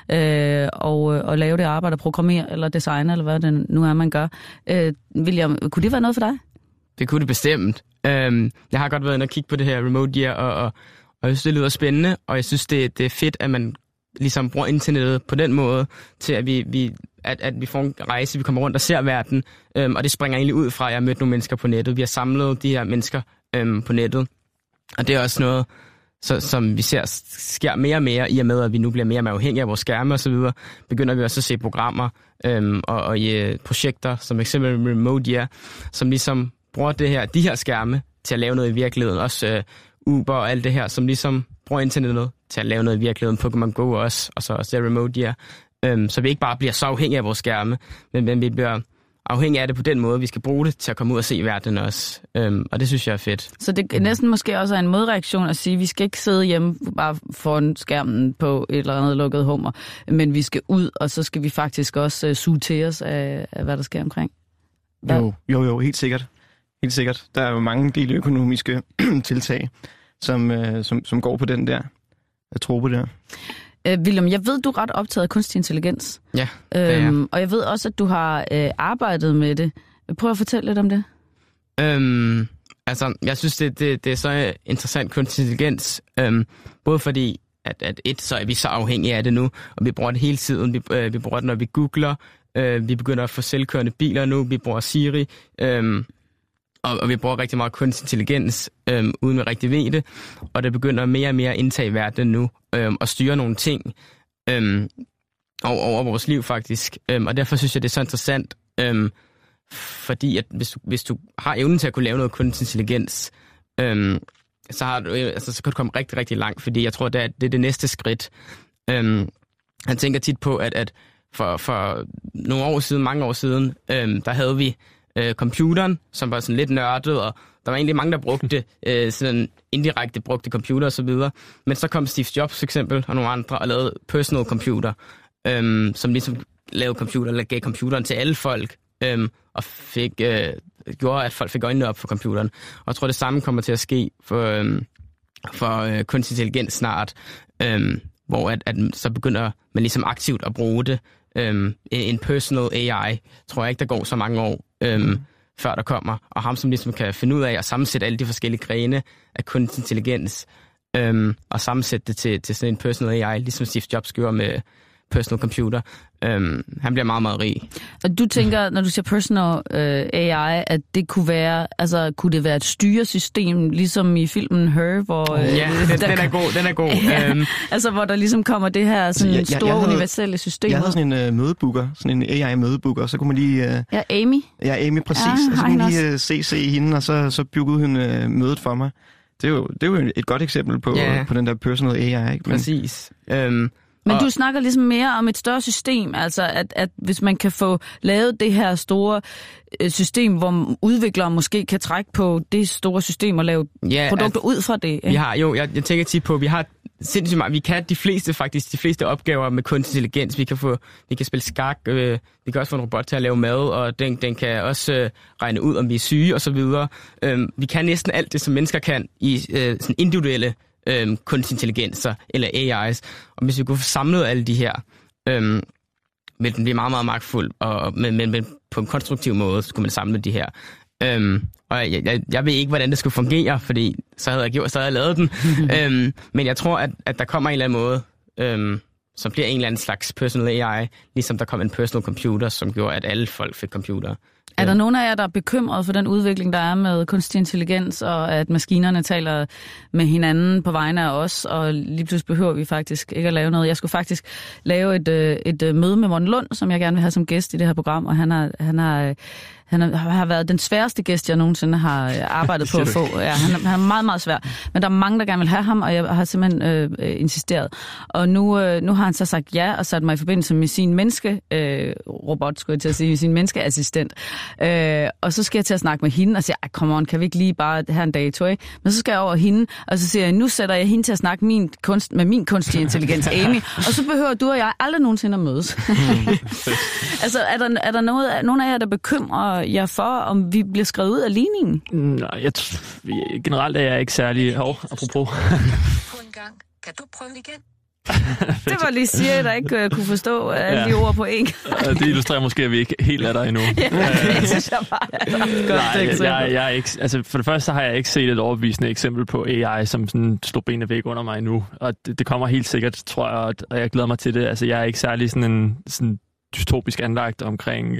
og lave det arbejde, programmere eller designe eller hvad det nu er, man gør. William, kunne det være noget for dig? Det kunne det bestemt. Jeg har godt været inde og kigge på det her Remote Year, og jeg synes, det lyder spændende, og jeg synes, det er fedt, at man ligesom bruger internettet på den måde, til at vi får en rejse, vi kommer rundt og ser verden, og det springer egentlig ud fra, at jeg har mødt nogle mennesker på nettet. Vi har samlet de her mennesker på nettet, og det er også noget, som vi ser sker mere og mere, i og med, at vi nu bliver mere og mere afhængige af vores skærme osv., begynder vi også at se programmer og projekter, som eksempel Remote Year, som ligesom bruger de her skærme til at lave noget i virkeligheden. Også Uber og alt det her, som ligesom bruger internettet til at lave noget i virkeligheden. Pokémon Go også, og så også det Remote Year. Så vi ikke bare bliver så afhængige af vores skærme, men vi bliver afhængige af det på den måde, vi skal bruge det til at komme ud og se verden også. Og det synes jeg er fedt. Så det næsten måske også er en modreaktion at sige, at vi skal ikke sidde hjemme bare foran skærmen på et eller andet lukket hummer, men vi skal ud, og så skal vi faktisk også suge til os af hvad der sker omkring. Jo, helt sikkert. Helt sikkert. Der er jo mange deleøkonomiske tiltag, som går på den der. Jeg tror på det. William, jeg ved, du er ret optaget af kunstig intelligens. Ja, og jeg ved også, at du har arbejdet med det. Prøv at fortælle lidt om det. Jeg synes, det er så interessant kunstig intelligens. Både fordi, at så er vi så afhængige af det nu, og vi bruger det hele tiden. Vi bruger det, når vi googler. Vi begynder at få selvkørende biler nu. Vi bruger Siri. Og vi bruger rigtig meget kunstig intelligens, uden vi rigtig ved det. Og det begynder mere og mere at indtage verden nu, og styre nogle ting over vores liv faktisk. Og derfor synes jeg, det er så interessant, fordi at hvis du har evnen til at kunne lave noget kunstig intelligens, så kan du komme rigtig, rigtig langt, fordi jeg tror, det er det næste skridt. Jeg tænker tit på, at for nogle år siden, mange år siden, der havde vi computeren, som var sådan lidt nørdet, og der var egentlig mange, der brugte sådan indirekte brugte computer og så videre. Men så kom Steve Jobs for eksempel, og nogle andre, og lavede personal computer, som ligesom lavede computer, eller gav computeren til alle folk, og gjorde, at folk fik øjnene op for computeren. Og jeg tror, det samme kommer til at ske for kunstig intelligens snart, hvor at så begynder man ligesom aktivt at bruge det. En personal AI, tror jeg ikke, der går så mange år, før der kommer. Og ham, som ligesom kan finde ud af at sammensætte alle de forskellige grene af kunstig intelligens, og sammensætte det til sådan en personal AI, ligesom Steve Jobs gjorde med personal computer. Han bliver meget, meget rig. Og du tænker, når du siger personal AI, at det kunne være, altså kunne det være et styresystem, ligesom i filmen Her, hvor... ja, den er god. Ja, altså hvor der ligesom kommer det her sådan store universelle system. Jeg havde sådan en mødebooker, sådan en AI-mødebooker, så kunne man lige... Ja, Amy. Ja, Amy, præcis. Og så kunne man lige se hende, og så byggede hun mødet for mig. Det er jo et godt eksempel på den der personal AI, ikke? Præcis. Men du snakker ligesom mere om et større system, altså at hvis man kan få lavet det her store system, hvor udviklere måske kan trække på det store system og lave produkter ud fra det. Vi har jo, jeg tænker tit på, vi har sindssygt meget. Vi kan de fleste opgaver med kunstig intelligens. Vi kan spille skak, vi kan også få en robot til at lave mad, og den kan også regne ud, om vi er syge og så videre. Vi kan næsten alt det, som mennesker kan i sådan individuelle kunstig intelligenser eller AI's. Og hvis vi kunne få samlet alle de her, vil den blive meget, meget magtfuld, men på en konstruktiv måde skulle man samle de her. Og jeg ved ikke, hvordan det skulle fungere, fordi så havde jeg lavet den. Men jeg tror, at der kommer en eller anden måde, som bliver en eller anden slags personal AI, ligesom der kom en personal computer, som gjorde, at alle folk fik computer. Er der nogen af jer, der er bekymret for den udvikling, der er med kunstig intelligens, og at maskinerne taler med hinanden på vegne af os, og lige pludselig behøver vi faktisk ikke at lave noget? Jeg skulle faktisk lave et møde med Morten Lund, som jeg gerne vil have som gæst i det her program, og han har været den sværeste gæst, jeg nogensinde har arbejdet på at få. Ja, han er meget, meget svær. Men der er mange, der gerne vil have ham, og jeg har simpelthen insisteret. Og nu har han så sagt ja, og sat mig i forbindelse med sin robot, skulle jeg til at sige, sin menneskeassistent. Og så skal jeg til at snakke med hende, og sige, come on, kan vi ikke lige bare have en dato, ikke? Men så skal jeg over hende, og så siger jeg, nu sætter jeg hende til at snakke med min kunstige intelligens, Amy, og så behøver du og jeg aldrig nogensinde at mødes. Altså, er der nogen af jer, der bekymrer jer for, om vi bliver skrevet ud af ligningen? Nej, generelt er jeg ikke særlig... apropos. På en gang. Kan du prøve igen? Det var lige Siri, der ikke kunne forstå alle de ord på en. Det illustrerer måske, at vi ikke helt er der endnu. Det synes jeg bare er jeg er ikke, altså for det første har jeg ikke set et overbevisende eksempel på AI, som sådan slog benene væk under mig endnu. Og det kommer helt sikkert, tror jeg, og jeg glæder mig til det. Altså jeg er ikke særlig sådan dystopisk anlagt omkring...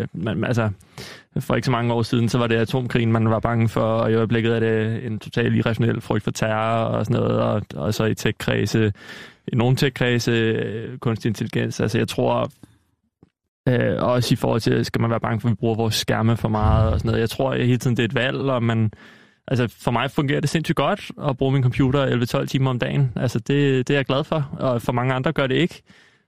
for ikke så mange år siden, så var det atomkrigen, man var bange for, og i øjeblikket er det en total irrationel frygt for terror og sådan noget, og så i nogle tech-kredse, kunstig intelligens. Altså jeg tror også i forhold til, skal man være bange for, at vi bruger vores skærme for meget og sådan noget. Jeg tror hele tiden, det er et valg, og altså for mig fungerer det sindssygt godt at bruge min computer 11-12 timer om dagen. Altså det er jeg glad for, og for mange andre gør det ikke.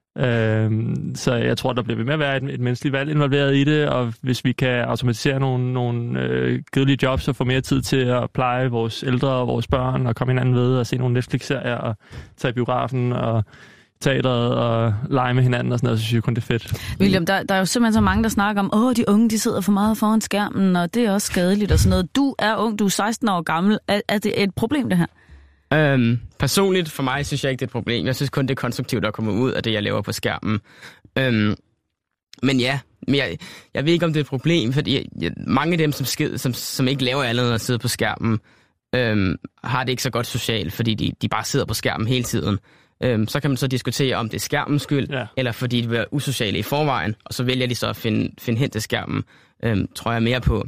Så jeg tror, der bliver ved med at være et menneskeligt valg involveret i det, og hvis vi kan automatisere nogle kedelige jobs og få mere tid til at pleje vores ældre og vores børn og komme hinanden ved og se nogle Netflix-serier og tage i biografen og teateret og lege med hinanden og sådan noget, så synes jeg kun, det er fedt. William, der er jo simpelthen så mange, der snakker om, de unge, de sidder for meget foran skærmen, og det er også skadeligt og sådan noget. Du er ung, du er 16 år gammel. Er det et problem, det her? Personligt for mig synes jeg ikke, det er et problem. Jeg synes kun, det er konstruktivt at komme ud af det, jeg laver på skærmen. Men jeg ved ikke, om det er et problem, fordi mange af dem, som ikke laver andet end at sidde på skærmen, har det ikke så godt socialt, fordi de bare sidder på skærmen hele tiden. Så kan man så diskutere, om det er skærmens skyld, eller fordi de er usociale i forvejen, og så vælger de så at finde hen til skærmen, tror jeg mere på.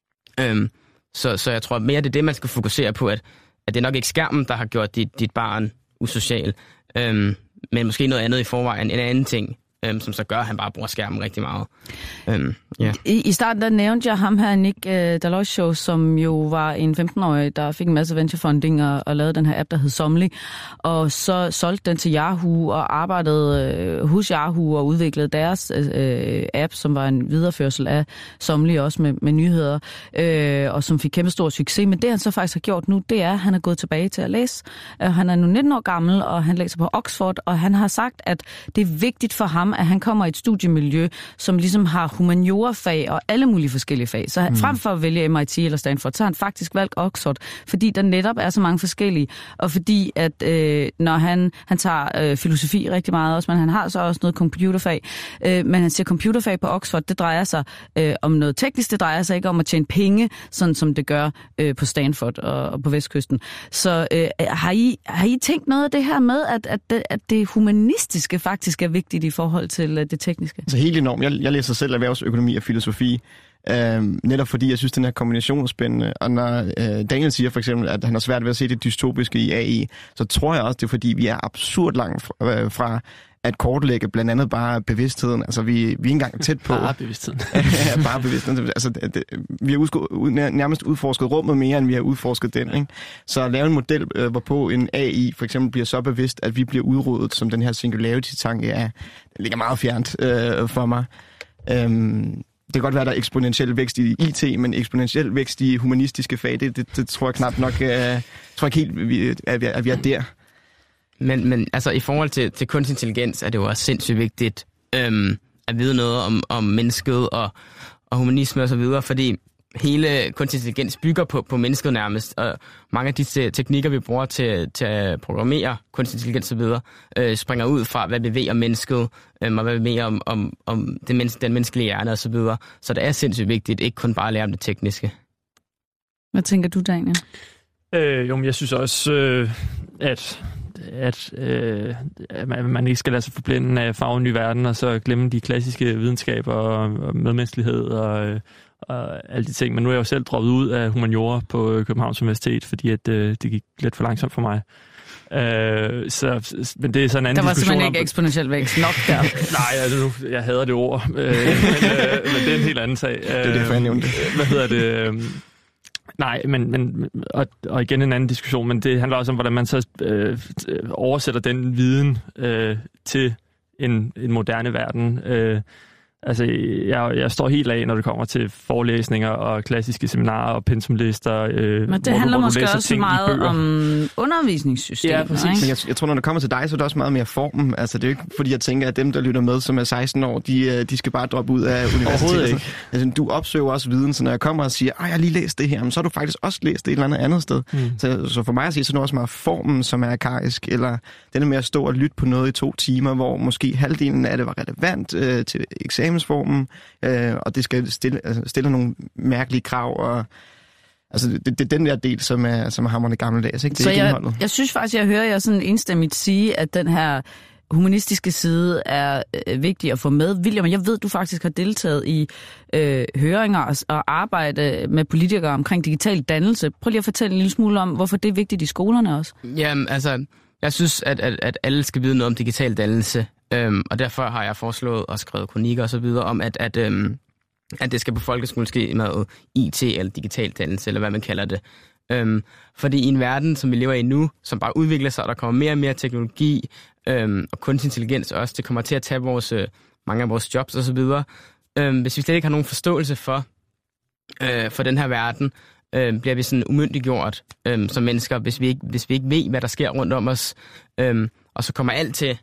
Så jeg tror mere, det er det, man skal fokusere på, at det er nok ikke skærmen, der har gjort dit barn usocial, men måske noget andet i forvejen, en anden ting, som så gør, at han bare bruger skærmen rigtig meget. I starten der nævnte jeg ham her, Nick Deloitte, som jo var en 15-årig, der fik en masse venture funding og lavede den her app, der hed Somly, og så solgte den til Yahoo og arbejdede hos Yahoo og udviklede deres app, som var en videreførsel af Somly, også med nyheder, og som fik kæmpe stor succes. Men det han så faktisk har gjort nu, det er, at han er gået tilbage til at læse. Han er nu 19 år gammel, og han læser på Oxford, og han har sagt, at det er vigtigt for ham, at han kommer i et studiemiljø, som ligesom har humaniora-fag og alle mulige forskellige fag. Så frem for at vælge MIT eller Stanford, så har han faktisk valgt Oxford, fordi der netop er så mange forskellige, og fordi at når han tager filosofi rigtig meget også, men han har så også noget computerfag, men han siger computerfag på Oxford, det drejer sig om noget teknisk, det drejer sig ikke om at tjene penge, sådan som det gør på Stanford og på Vestkysten. Så har I tænkt noget af det her med, at det humanistiske faktisk er vigtigt i forhold til det tekniske? Altså helt enormt. Jeg læser selv erhvervsøkonomi og filosofi, netop fordi jeg synes, den her kombination er spændende. Og når Daniel siger for eksempel, at han har svært ved at se det dystopiske i AI, så tror jeg også, det er fordi, vi er absurd langt fra at kortlægge blandt andet bare bevidstheden. Altså, vi er ikke engang tæt på. Bare bevidstheden. Bare bevidstheden. Altså, vi har nærmest udforsket rummet mere, end vi har udforsket den. Ikke? Så at lave en model, hvorpå en AI for eksempel bliver så bevidst, at vi bliver udryddet, som den her singularity-tanke ligger meget fjernt for mig. Det kan godt være, der er eksponentiel vækst i IT, men eksponentiel vækst i humanistiske fag, det tror jeg knap nok, tror jeg ikke helt, at vi er der. Men altså i forhold til kunstig intelligens er det jo også sindssygt vigtigt at vide noget om mennesket og humanisme og så videre, fordi hele kunstig intelligens bygger på mennesket nærmest, og mange af de teknikker, vi bruger til at programmere kunstig intelligens og så videre, springer ud fra, hvad vi ved om mennesket, og hvad vi ved om den menneskelige hjerne og så videre. Så det er sindssygt vigtigt, ikke kun bare at lære om det tekniske. Hvad tænker du, Daniel? Men jeg synes også, at man ikke skal lade sig forblinde af farven i verden, og så glemme de klassiske videnskaber og medmenneskelighed og alle de ting. Men nu er jeg jo selv droppet ud af humaniora på Københavns Universitet, fordi at, det gik lidt for langsomt for mig. Men det er sådan en anden diskussion. Der var simpelthen ikke eksponentiel vækst nok der. Nej, jeg hader det ord. Men det er en helt anden sag. Det er det, for jeg nævnte. Hvad hedder det? Nej, og igen en anden diskussion, men det handler også om, hvordan man så oversætter den viden til en moderne verden. Altså, jeg står helt af, når det kommer til forelæsninger og klassiske seminarer og pensumlister. Men det handler måske også meget om undervisningssystemet. Ja, præcis. Men jeg tror, når det kommer til dig, så er det også meget mere formen. Altså, det er jo ikke, fordi jeg tænker, at dem, der lytter med, som er 16 år, de skal bare droppe ud af universitetet. Altså, du opsøger også viden, så når jeg kommer og siger, jeg har lige læst det her, så har du faktisk også læst det et eller andet sted. Så for mig at sige, så er det også meget formen, som er arkaisk, eller den er med at stå og lytte på noget i 2 timer, hvor måske halvdelen af det var relevant til eksamensformen, og det skal stille nogle mærkelige krav, og altså det er den der del, som er hamrende gammeldags, ikke? Det er så jeg synes faktisk, jeg hører jer sådan enstemmigt sige, at den her humanistiske side er vigtig at få med. William, jeg ved, du faktisk har deltaget i høringer og arbejde med politikere omkring digital dannelse. Prøv lige at fortælle en lille smule om, hvorfor det er vigtigt i skolerne også. Jamen, altså, jeg synes, at alle skal vide noget om digital dannelse, og derfor har jeg foreslået og skrevet kronikker og så videre om, at det skal på folkeskoleskemaet IT eller digital dannelse, eller hvad man kalder det. Fordi i en verden, som vi lever i nu, som bare udvikler sig, og der kommer mere og mere teknologi og kunstig intelligens også, det kommer til at tage mange af vores jobs og så videre. Hvis vi slet ikke har nogen forståelse for den her verden, bliver vi sådan umyndiggjort som mennesker, hvis vi ikke ved, hvad der sker rundt om os. Og så kommer alt til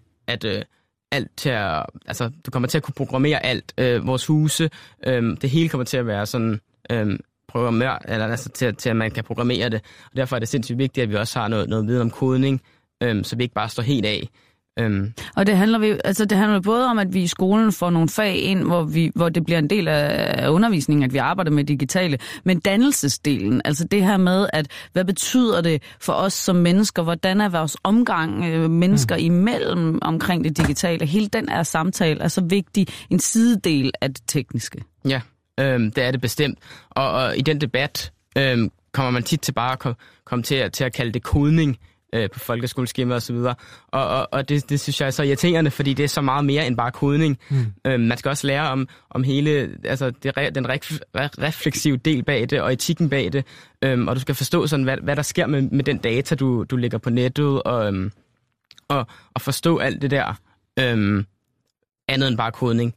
at du kommer til at kunne programmere alt. Vores huse, det hele kommer til at være sådan programmeret, eller altså til at man kan programmere det. Og derfor er det sindssygt vigtigt, at vi også har noget viden om kodning, så vi ikke bare står helt af. Og det handler både om, at vi i skolen får nogle fag ind, hvor det bliver en del af undervisningen, at vi arbejder med digitale, men dannelsesdelen, altså det her med, at hvad betyder det for os som mennesker, hvordan er vores omgang mennesker imellem omkring det digitale, hele den er samtale er så vigtig en sidedel af det tekniske. Ja, det er det bestemt, og i den debat kommer man tit til bare at komme til at kalde det kodning, på folkeskoleskemaet og så videre. Og det synes jeg er så irriterende, fordi det er så meget mere end bare kodning. Man skal også lære om hele, altså den refleksive del bag det, og etikken bag det. Og du skal forstå sådan, hvad der sker med den data, du lægger på nettet, og forstå alt det der andet end bare kodning.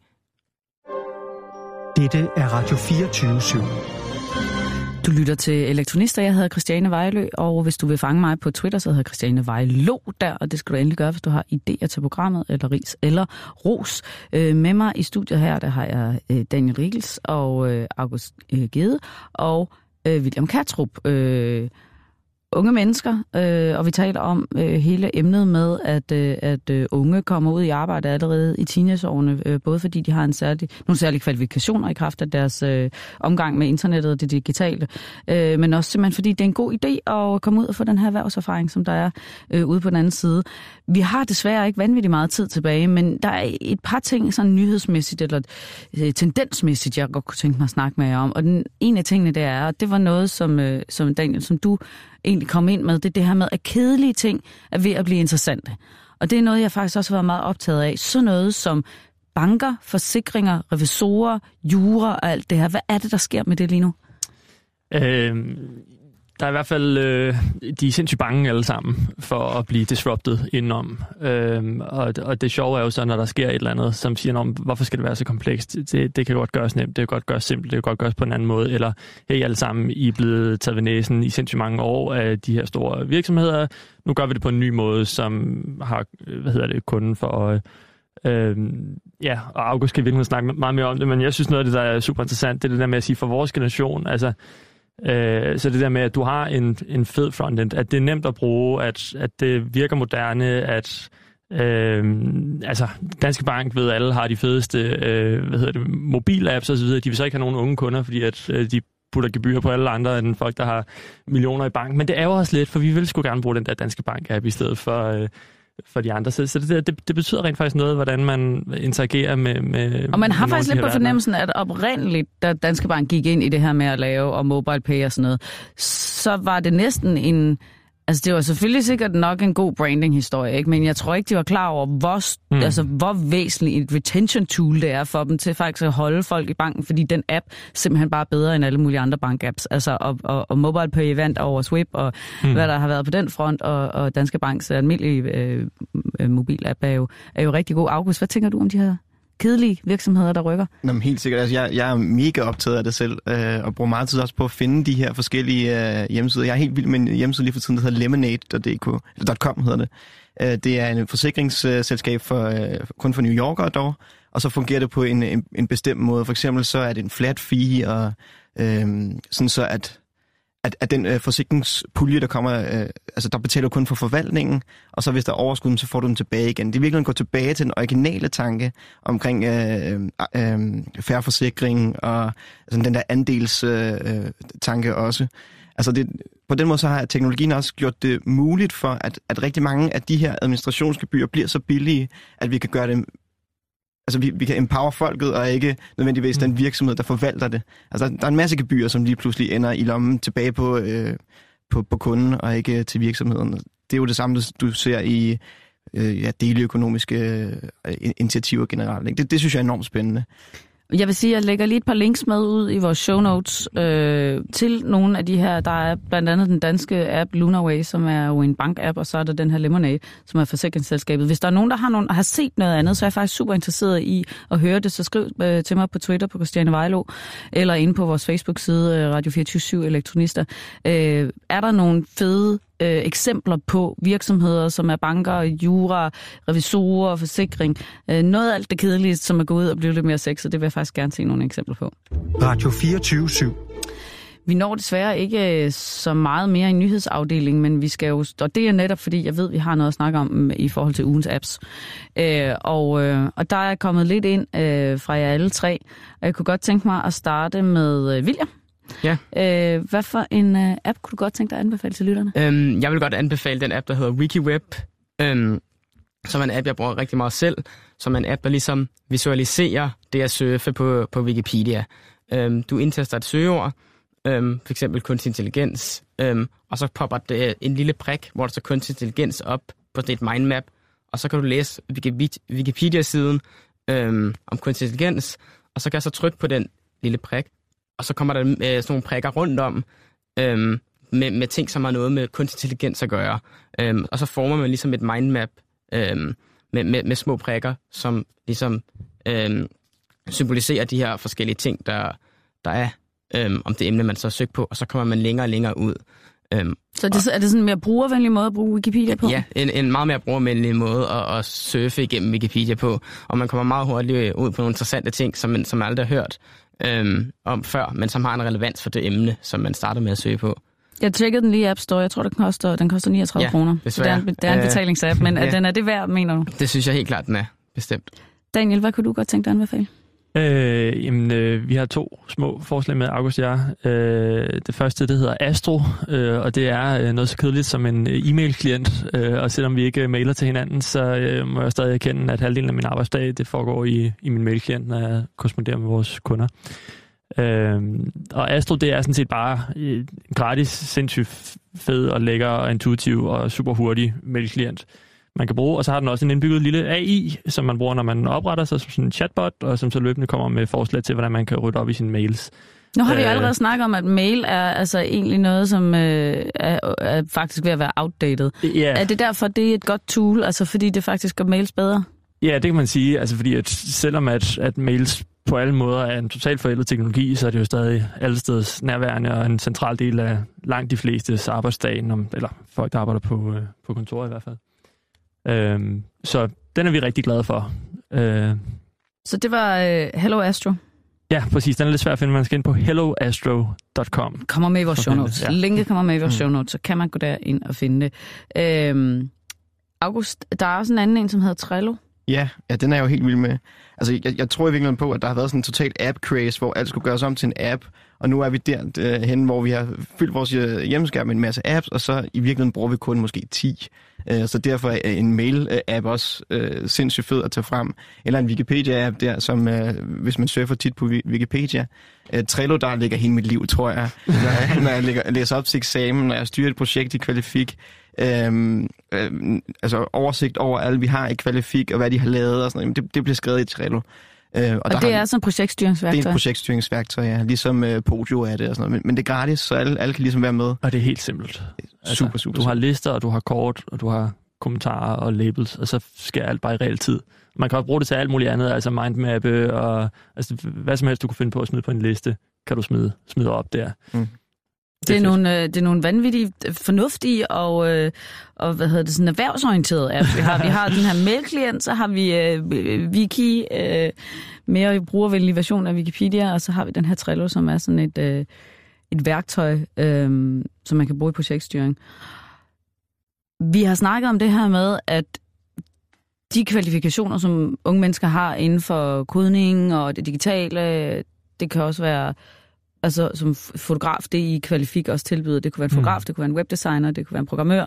Dette er Radio 24/7. Du lytter til Elektronister. Jeg hedder Christiane Vejlø, og hvis du vil fange mig på Twitter, så hedder Christiane Vejlå der, og det skal du endelig gøre, hvis du har idéer til programmet, eller ris eller ros. Med mig i studiet her, der har jeg Daniel Riegels og August Gede og William Kattrup. Unge mennesker, og vi taler om hele emnet med, at unge kommer ud i arbejde allerede i teenageårene, både fordi de har nogle særlige kvalifikationer i kraft af deres omgang med internettet og det digitale, men også simpelthen fordi det er en god idé at komme ud og få den her erhvervserfaring, som der er ude på den anden side. Vi har desværre ikke vanvittigt meget tid tilbage, men der er et par ting sådan nyhedsmæssigt eller tendensmæssigt, jeg godt kunne tænke mig at snakke med jer om, og en af tingene det er, og det var noget, som Daniel, som du egentlig komme ind med, det her med, at kedelige ting er ved at blive interessante. Og det er noget, jeg faktisk også har været meget optaget af. Sådan noget som banker, forsikringer, revisorer, jura og alt det her. Hvad er det, der sker med det lige nu? Der er i hvert fald, de er sindssygt bange alle sammen for at blive disrupted indenom. Og det sjove er jo så, når der sker et eller andet, som siger, hvorfor skal det være så komplekst? Det kan godt gøres nemt, det kan godt gøres simpelt, det kan godt gøres på en anden måde. Eller, hey, alle sammen, I er blevet taget ved næsen i sindssygt mange år af de her store virksomheder. Nu gør vi det på en ny måde, som har, kunden for øje. Og August kan virkelig snakke meget mere om det, men jeg synes noget af det, der er super interessant, det er det der med at sige, for vores generation, altså, så det der med, at du har en fed frontend, at det er nemt at bruge, at det virker moderne, at Danske Bank ved, alle har de fedeste mobilapps og så videre. De vil så ikke have nogen unge kunder, fordi at de putter gebyrer på alle andre end folk, der har millioner i bank. Men det er jo også lidt, for vi vil sgu gerne bruge den der Danske Bank-app i stedet for de andre. Så det betyder rent faktisk noget, hvordan man interagerer med og man har faktisk lidt på fornemmelsen, at oprindeligt, da Danske Bank gik ind i det her med at lave og mobile pay og sådan noget, så var det næsten en... Altså, det var selvfølgelig sikkert nok en god branding-historie, ikke? Men jeg tror ikke, de var klar over, hvor væsentligt et retention tool det er for dem til faktisk at holde folk i banken, fordi den app simpelthen bare er bedre end alle mulige andre bankapps. Altså, og mobile pay vandt over Swipe, og hvad der har været på den front, og Danske Banks almindelige mobilapp er jo rigtig god. August, hvad tænker du om de her kedelige virksomheder, der rykker? Nå, helt sikkert. Altså, jeg er mega optaget af det selv, og bruger meget tid også på at finde de her forskellige hjemmesider. Jeg er helt vild med en hjemmeside lige for tiden, der hedder lemonade.com hedder det. Det er en forsikringsselskab kun for New Yorkere dog, og så fungerer det på en bestemt måde. For eksempel så er det en flat fee, og sådan så at den forsikringspulje, der kommer, der betaler du kun for forvaltningen, og så hvis der er overskud, så får du den tilbage igen. Det er virkelig at gå tilbage til den originale tanke omkring fair forsikring, og den der andels tanke også. Altså på den måde så har teknologien også gjort det muligt for, at rigtig mange af de her administrationsgebyrer bliver så billige, at vi kan gøre dem. Altså, vi kan empower folket, og ikke nødvendigvis den virksomhed, der forvalter det. Altså, der er en masse gebyrer, som lige pludselig ender i lommen tilbage på kunden, og ikke til virksomheden. Det er jo det samme, du ser i deleøkonomiske initiativer generelt. Ikke? Det synes jeg er enormt spændende. Jeg vil sige, at jeg lægger lige et par links med ud i vores show notes til nogle af de her. Der er blandt andet den danske app Lunarway, som er jo en bank-app, og så er der den her Lemonade, som er forsikringsselskabet. Hvis der er nogen, der har set noget andet, så er jeg faktisk super interesseret i at høre det, så skriv til mig på Twitter på Christiane Vejlo, eller inde på vores Facebook-side Radio 24/7 Elektronister. Er der nogle fede eksempler på virksomheder, som er banker, jura, revisorer, forsikring. Noget af alt det kedelige, som er gået ud og blevet lidt mere sexet, det vil jeg faktisk gerne se nogle eksempler på. Radio 24/7. Vi når desværre ikke så meget mere i nyhedsafdelingen, men vi skal jo, og det er netop fordi, jeg ved, vi har noget at snakke om i forhold til ugens apps. Og der er kommet lidt ind fra jer alle tre, og jeg kunne godt tænke mig at starte med William. Ja. Hvad for en app kunne du godt tænke dig at anbefale til lytterne? Jeg vil godt anbefale den app, der hedder WikiWeb, som er en app, jeg bruger rigtig meget selv, som er en app, der ligesom visualiserer det at surfe på Wikipedia. Du indtaster et søgeord, for eksempel kunstig intelligens, og så popper det en lille prik, hvor der så kunstig intelligens op på et mindmap, og så kan du læse Wikipedia-siden om kunstig intelligens, og så kan jeg så trykke på den lille prik, og så kommer der sådan nogle prikker rundt om, med ting, som har noget med kunstig intelligens at gøre. Og så former man ligesom et mindmap med små prikker, som ligesom symboliserer de her forskellige ting, der er om det emne, man så har søgt på, og så kommer man længere og længere ud. Så er det sådan en mere brugervenlig måde at bruge Wikipedia på? Ja, en meget mere brugervenlig måde at surfe igennem Wikipedia på, og man kommer meget hurtigt ud på nogle interessante ting, som man aldrig har hørt om før, men som har en relevans for det emne, som man starter med at søge på. Jeg tjekkede den lige i App Store. Jeg tror, den koster 39 kroner. Det er en betalingsapp, men den er det værd, mener du? Det synes jeg helt klart, den er. Bestemt. Daniel, hvad kunne du godt tænke dig at anbefale? Vi har 2 små forslag med August og jeg. Det første, det hedder Astro, og det er noget så kedeligt som en e-mail-klient. Og selvom vi ikke mailer til hinanden, så må jeg stadig erkende, at halvdelen af min arbejdsdag, det foregår i min mail-klient, når jeg korresponderer med vores kunder. Og Astro, det er sådan set bare en gratis, sindssygt fed og lækker og intuitiv og super hurtig mail-klient, man kan bruge. Og så har den også en indbygget lille AI, som man bruger, når man opretter sig som sådan en chatbot, og som så løbende kommer med forslag til, hvordan man kan rydde op i sine mails. Nu har vi allerede snakket om, at mail er altså egentlig noget, som er faktisk ved at være outdated. Yeah. Er det derfor, det er et godt tool, altså fordi det faktisk gør mails bedre? Ja, det kan man sige, altså fordi at selvom at mails på alle måder er en totalt forældet teknologi, så er det jo stadig allesteds nærværende og en central del af langt de flestes arbejdsdag, eller folk, der arbejder på kontor i hvert fald. Så den er vi rigtig glade for. Så det var Hello Astro? Ja, præcis. Den er lidt svær at finde. Man skal ind på helloastro.com. Kommer med i vores show notes. Ja. Linket kommer med i vores show notes, så kan man gå derind og finde det. August, der er også en anden en, som hedder Trello. Ja, den er jeg jo helt vild med. Altså, jeg tror i virkeligheden på, at der har været sådan en total app-craze, hvor alt skulle gøres om til en app, og nu er vi derhen, hvor vi har fyldt vores hjemmeskærm med en masse apps, og så i virkeligheden bruger vi kun måske 10. Så derfor er en mail-app også sindssygt fed at tage frem. Eller en Wikipedia-app der, som hvis man surfer tit på Wikipedia. Trello, der ligger hele mit liv, tror jeg. Når jeg læser op til eksamen, når jeg styrer et projekt i Kvalifik. Altså oversigt over alle, vi har i Kvalifik, og hvad de har lavet og sådan noget. Det bliver skrevet i Trello. Og det er sådan et projektstyringsværktøj? Det er et projektstyringsværktøj, ja. Ligesom Podio er det og sådan noget. Men det er gratis, så alle kan ligesom være med. Og det er helt simpelt. Super, super. Du har lister, og du har kort, og du har kommentarer og labels, og så sker alt bare i realtid. Man kan også bruge det til alt muligt andet, altså mindmappe, og altså, hvad som helst, du kunne finde på at smide på en liste, kan du smide op der. Mm. Det er nogle vanvittige, fornuftige og sådan erhvervsorienterede apps. Vi har den her mailklient, så har vi Wiki, mere brugervenlig version af Wikipedia, og så har vi den her Trello, som er sådan et værktøj, som man kan bruge i projektstyring. Vi har snakket om det her med, at de kvalifikationer, som unge mennesker har inden for kodning og det digitale, det kan også være, altså som fotograf, det i Kvalifik også tilbyder. Det kunne være en fotograf, det kunne være en webdesigner, det kunne være en programmør.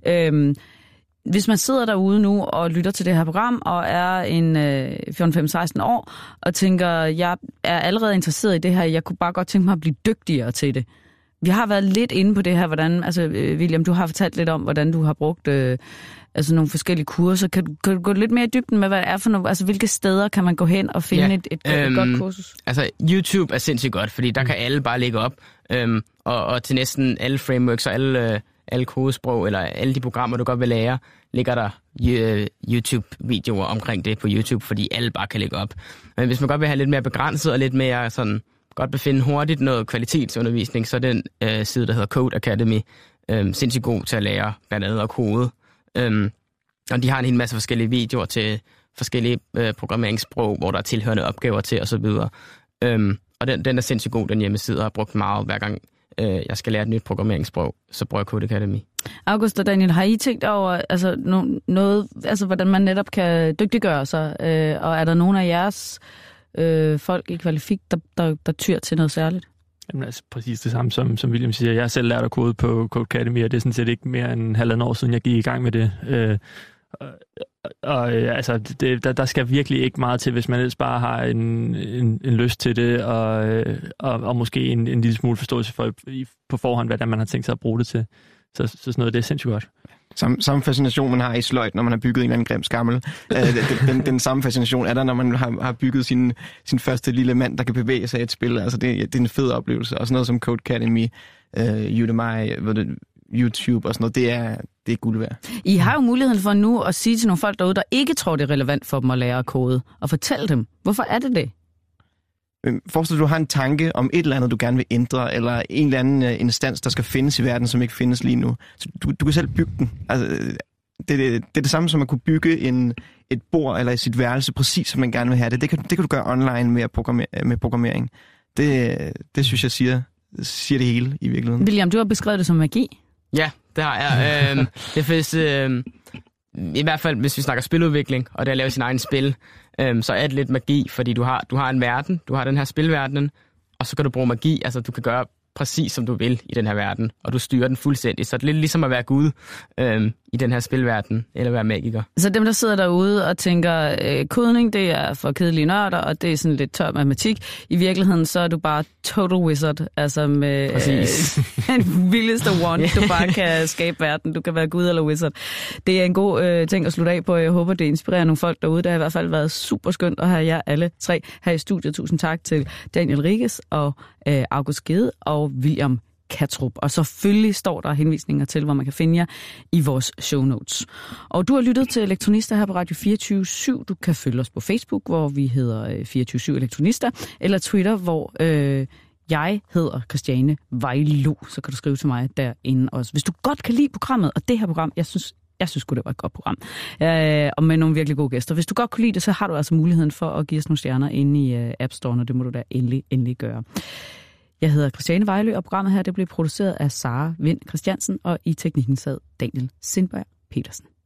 Hvis man sidder derude nu og lytter til det her program, og er en 14-15-16 år, og tænker, jeg er allerede interesseret i det her, jeg kunne bare godt tænke mig at blive dygtigere til det. Vi har været lidt inde på det her, hvordan, altså William, du har fortalt lidt om, hvordan du har brugt altså nogle forskellige kurser. Kan du gå lidt mere i dybden med, hvad det er for nogle, altså hvilke steder kan man gå hen og finde et godt kursus? Altså YouTube er sindssygt godt, fordi der kan alle bare lægge op, og til næsten alle frameworks og alle kodesprog, eller alle de programmer, du godt vil lære, ligger der YouTube-videoer omkring det på YouTube, fordi alle bare kan lægge op. Men hvis man godt vil have lidt mere begrænset og lidt mere sådan godt befinde hurtigt noget kvalitetsundervisning, så er den side, der hedder Code Academy, sindssygt god til at lære blandt andet at kode. Og de har en hel masse forskellige videoer til forskellige programmeringssprog, hvor der er tilhørende opgaver til osv. Og den er sindssygt god, den hjemmeside, og har brugt meget hver gang jeg skal lære et nyt programmeringssprog, så bruger jeg Code Academy. August og Daniel, har I tænkt over altså, noget, altså hvordan man netop kan dygtiggøre sig? Og er der nogen af jeres folk i Kvalifik, der tyr til noget særligt? Jamen altså præcis det samme, som William siger. Jeg har selv lært at kode på Code Academy, og det er sådan set ikke mere end 1,5 år siden, jeg gik i gang med det. Altså, der skal virkelig ikke meget til, hvis man ellers bare har en lyst til det, og måske en lille smule forståelse for på forhånd, hvad man har tænkt sig at bruge det til. Så sådan noget, det er sindssygt godt. Samme fascination, man har i sløjt, når man har bygget en eller anden grim skammel. Den samme fascination er der, når man har bygget sin første lille mand, der kan bevæge sig i et spil. Altså, det er en fed oplevelse. Og sådan noget som Code Academy, Udemy, YouTube og sådan noget, det er guld værd. I har jo muligheden for nu at sige til nogle folk derude, der ikke tror, det er relevant for dem at lære at kode, og fortælle dem, hvorfor er det det? Forestil dig, du har en tanke om et eller andet, du gerne vil ændre, eller en eller anden instans, der skal findes i verden, som ikke findes lige nu. Så du kan selv bygge den. Altså, det er det samme som at kunne bygge et bord eller sit værelse, præcis som man gerne vil have det. Det kan du gøre online med programmering. Det synes jeg siger det hele i virkeligheden. William, du har beskrevet det som magi. Ja, det har jeg. Det findes, i hvert fald hvis vi snakker spiludvikling, og det at lave sin egen spil, så er det lidt magi, fordi du har en verden, du har den her spilverden, og så kan du bruge magi, altså du kan gøre præcis som du vil i den her verden, og du styrer den fuldstændig. Så det er lidt ligesom at være Gud i den her spilverden, eller være magiker. Så dem, der sidder derude og tænker, kodning, det er for kedelige nørder, og det er sådan lidt tør matematik. I virkeligheden, så er du bare total wizard, altså med den vildeste one, du bare kan skabe verden. Du kan være Gud eller wizard. Det er en god ting at slutte af på. Jeg håber, det inspirerer nogle folk derude. Det har i hvert fald været super skønt at have jer alle tre her i studiet. Tusind tak til Daniel Riges og August Gede og William Kattrup. Og selvfølgelig står der henvisninger til, hvor man kan finde jer i vores show notes. Og du har lyttet til Elektronista her på Radio 24/7. Du kan følge os på Facebook, hvor vi hedder 24/7 Elektronista, eller Twitter, hvor jeg hedder Christiane Vejlo. Så kan du skrive til mig derinde også. Hvis du godt kan lide programmet, og det her program, jeg synes det var et godt program, og med nogle virkelig gode gæster. Hvis du godt kunne lide det, så har du altså muligheden for at give os nogle stjerner inde i App Store, og det må du da endelig gøre. Jeg hedder Christiane Vejlø, og programmet her det blev produceret af Sara Vind Christiansen, og i teknikken sad Daniel Sindberg Petersen.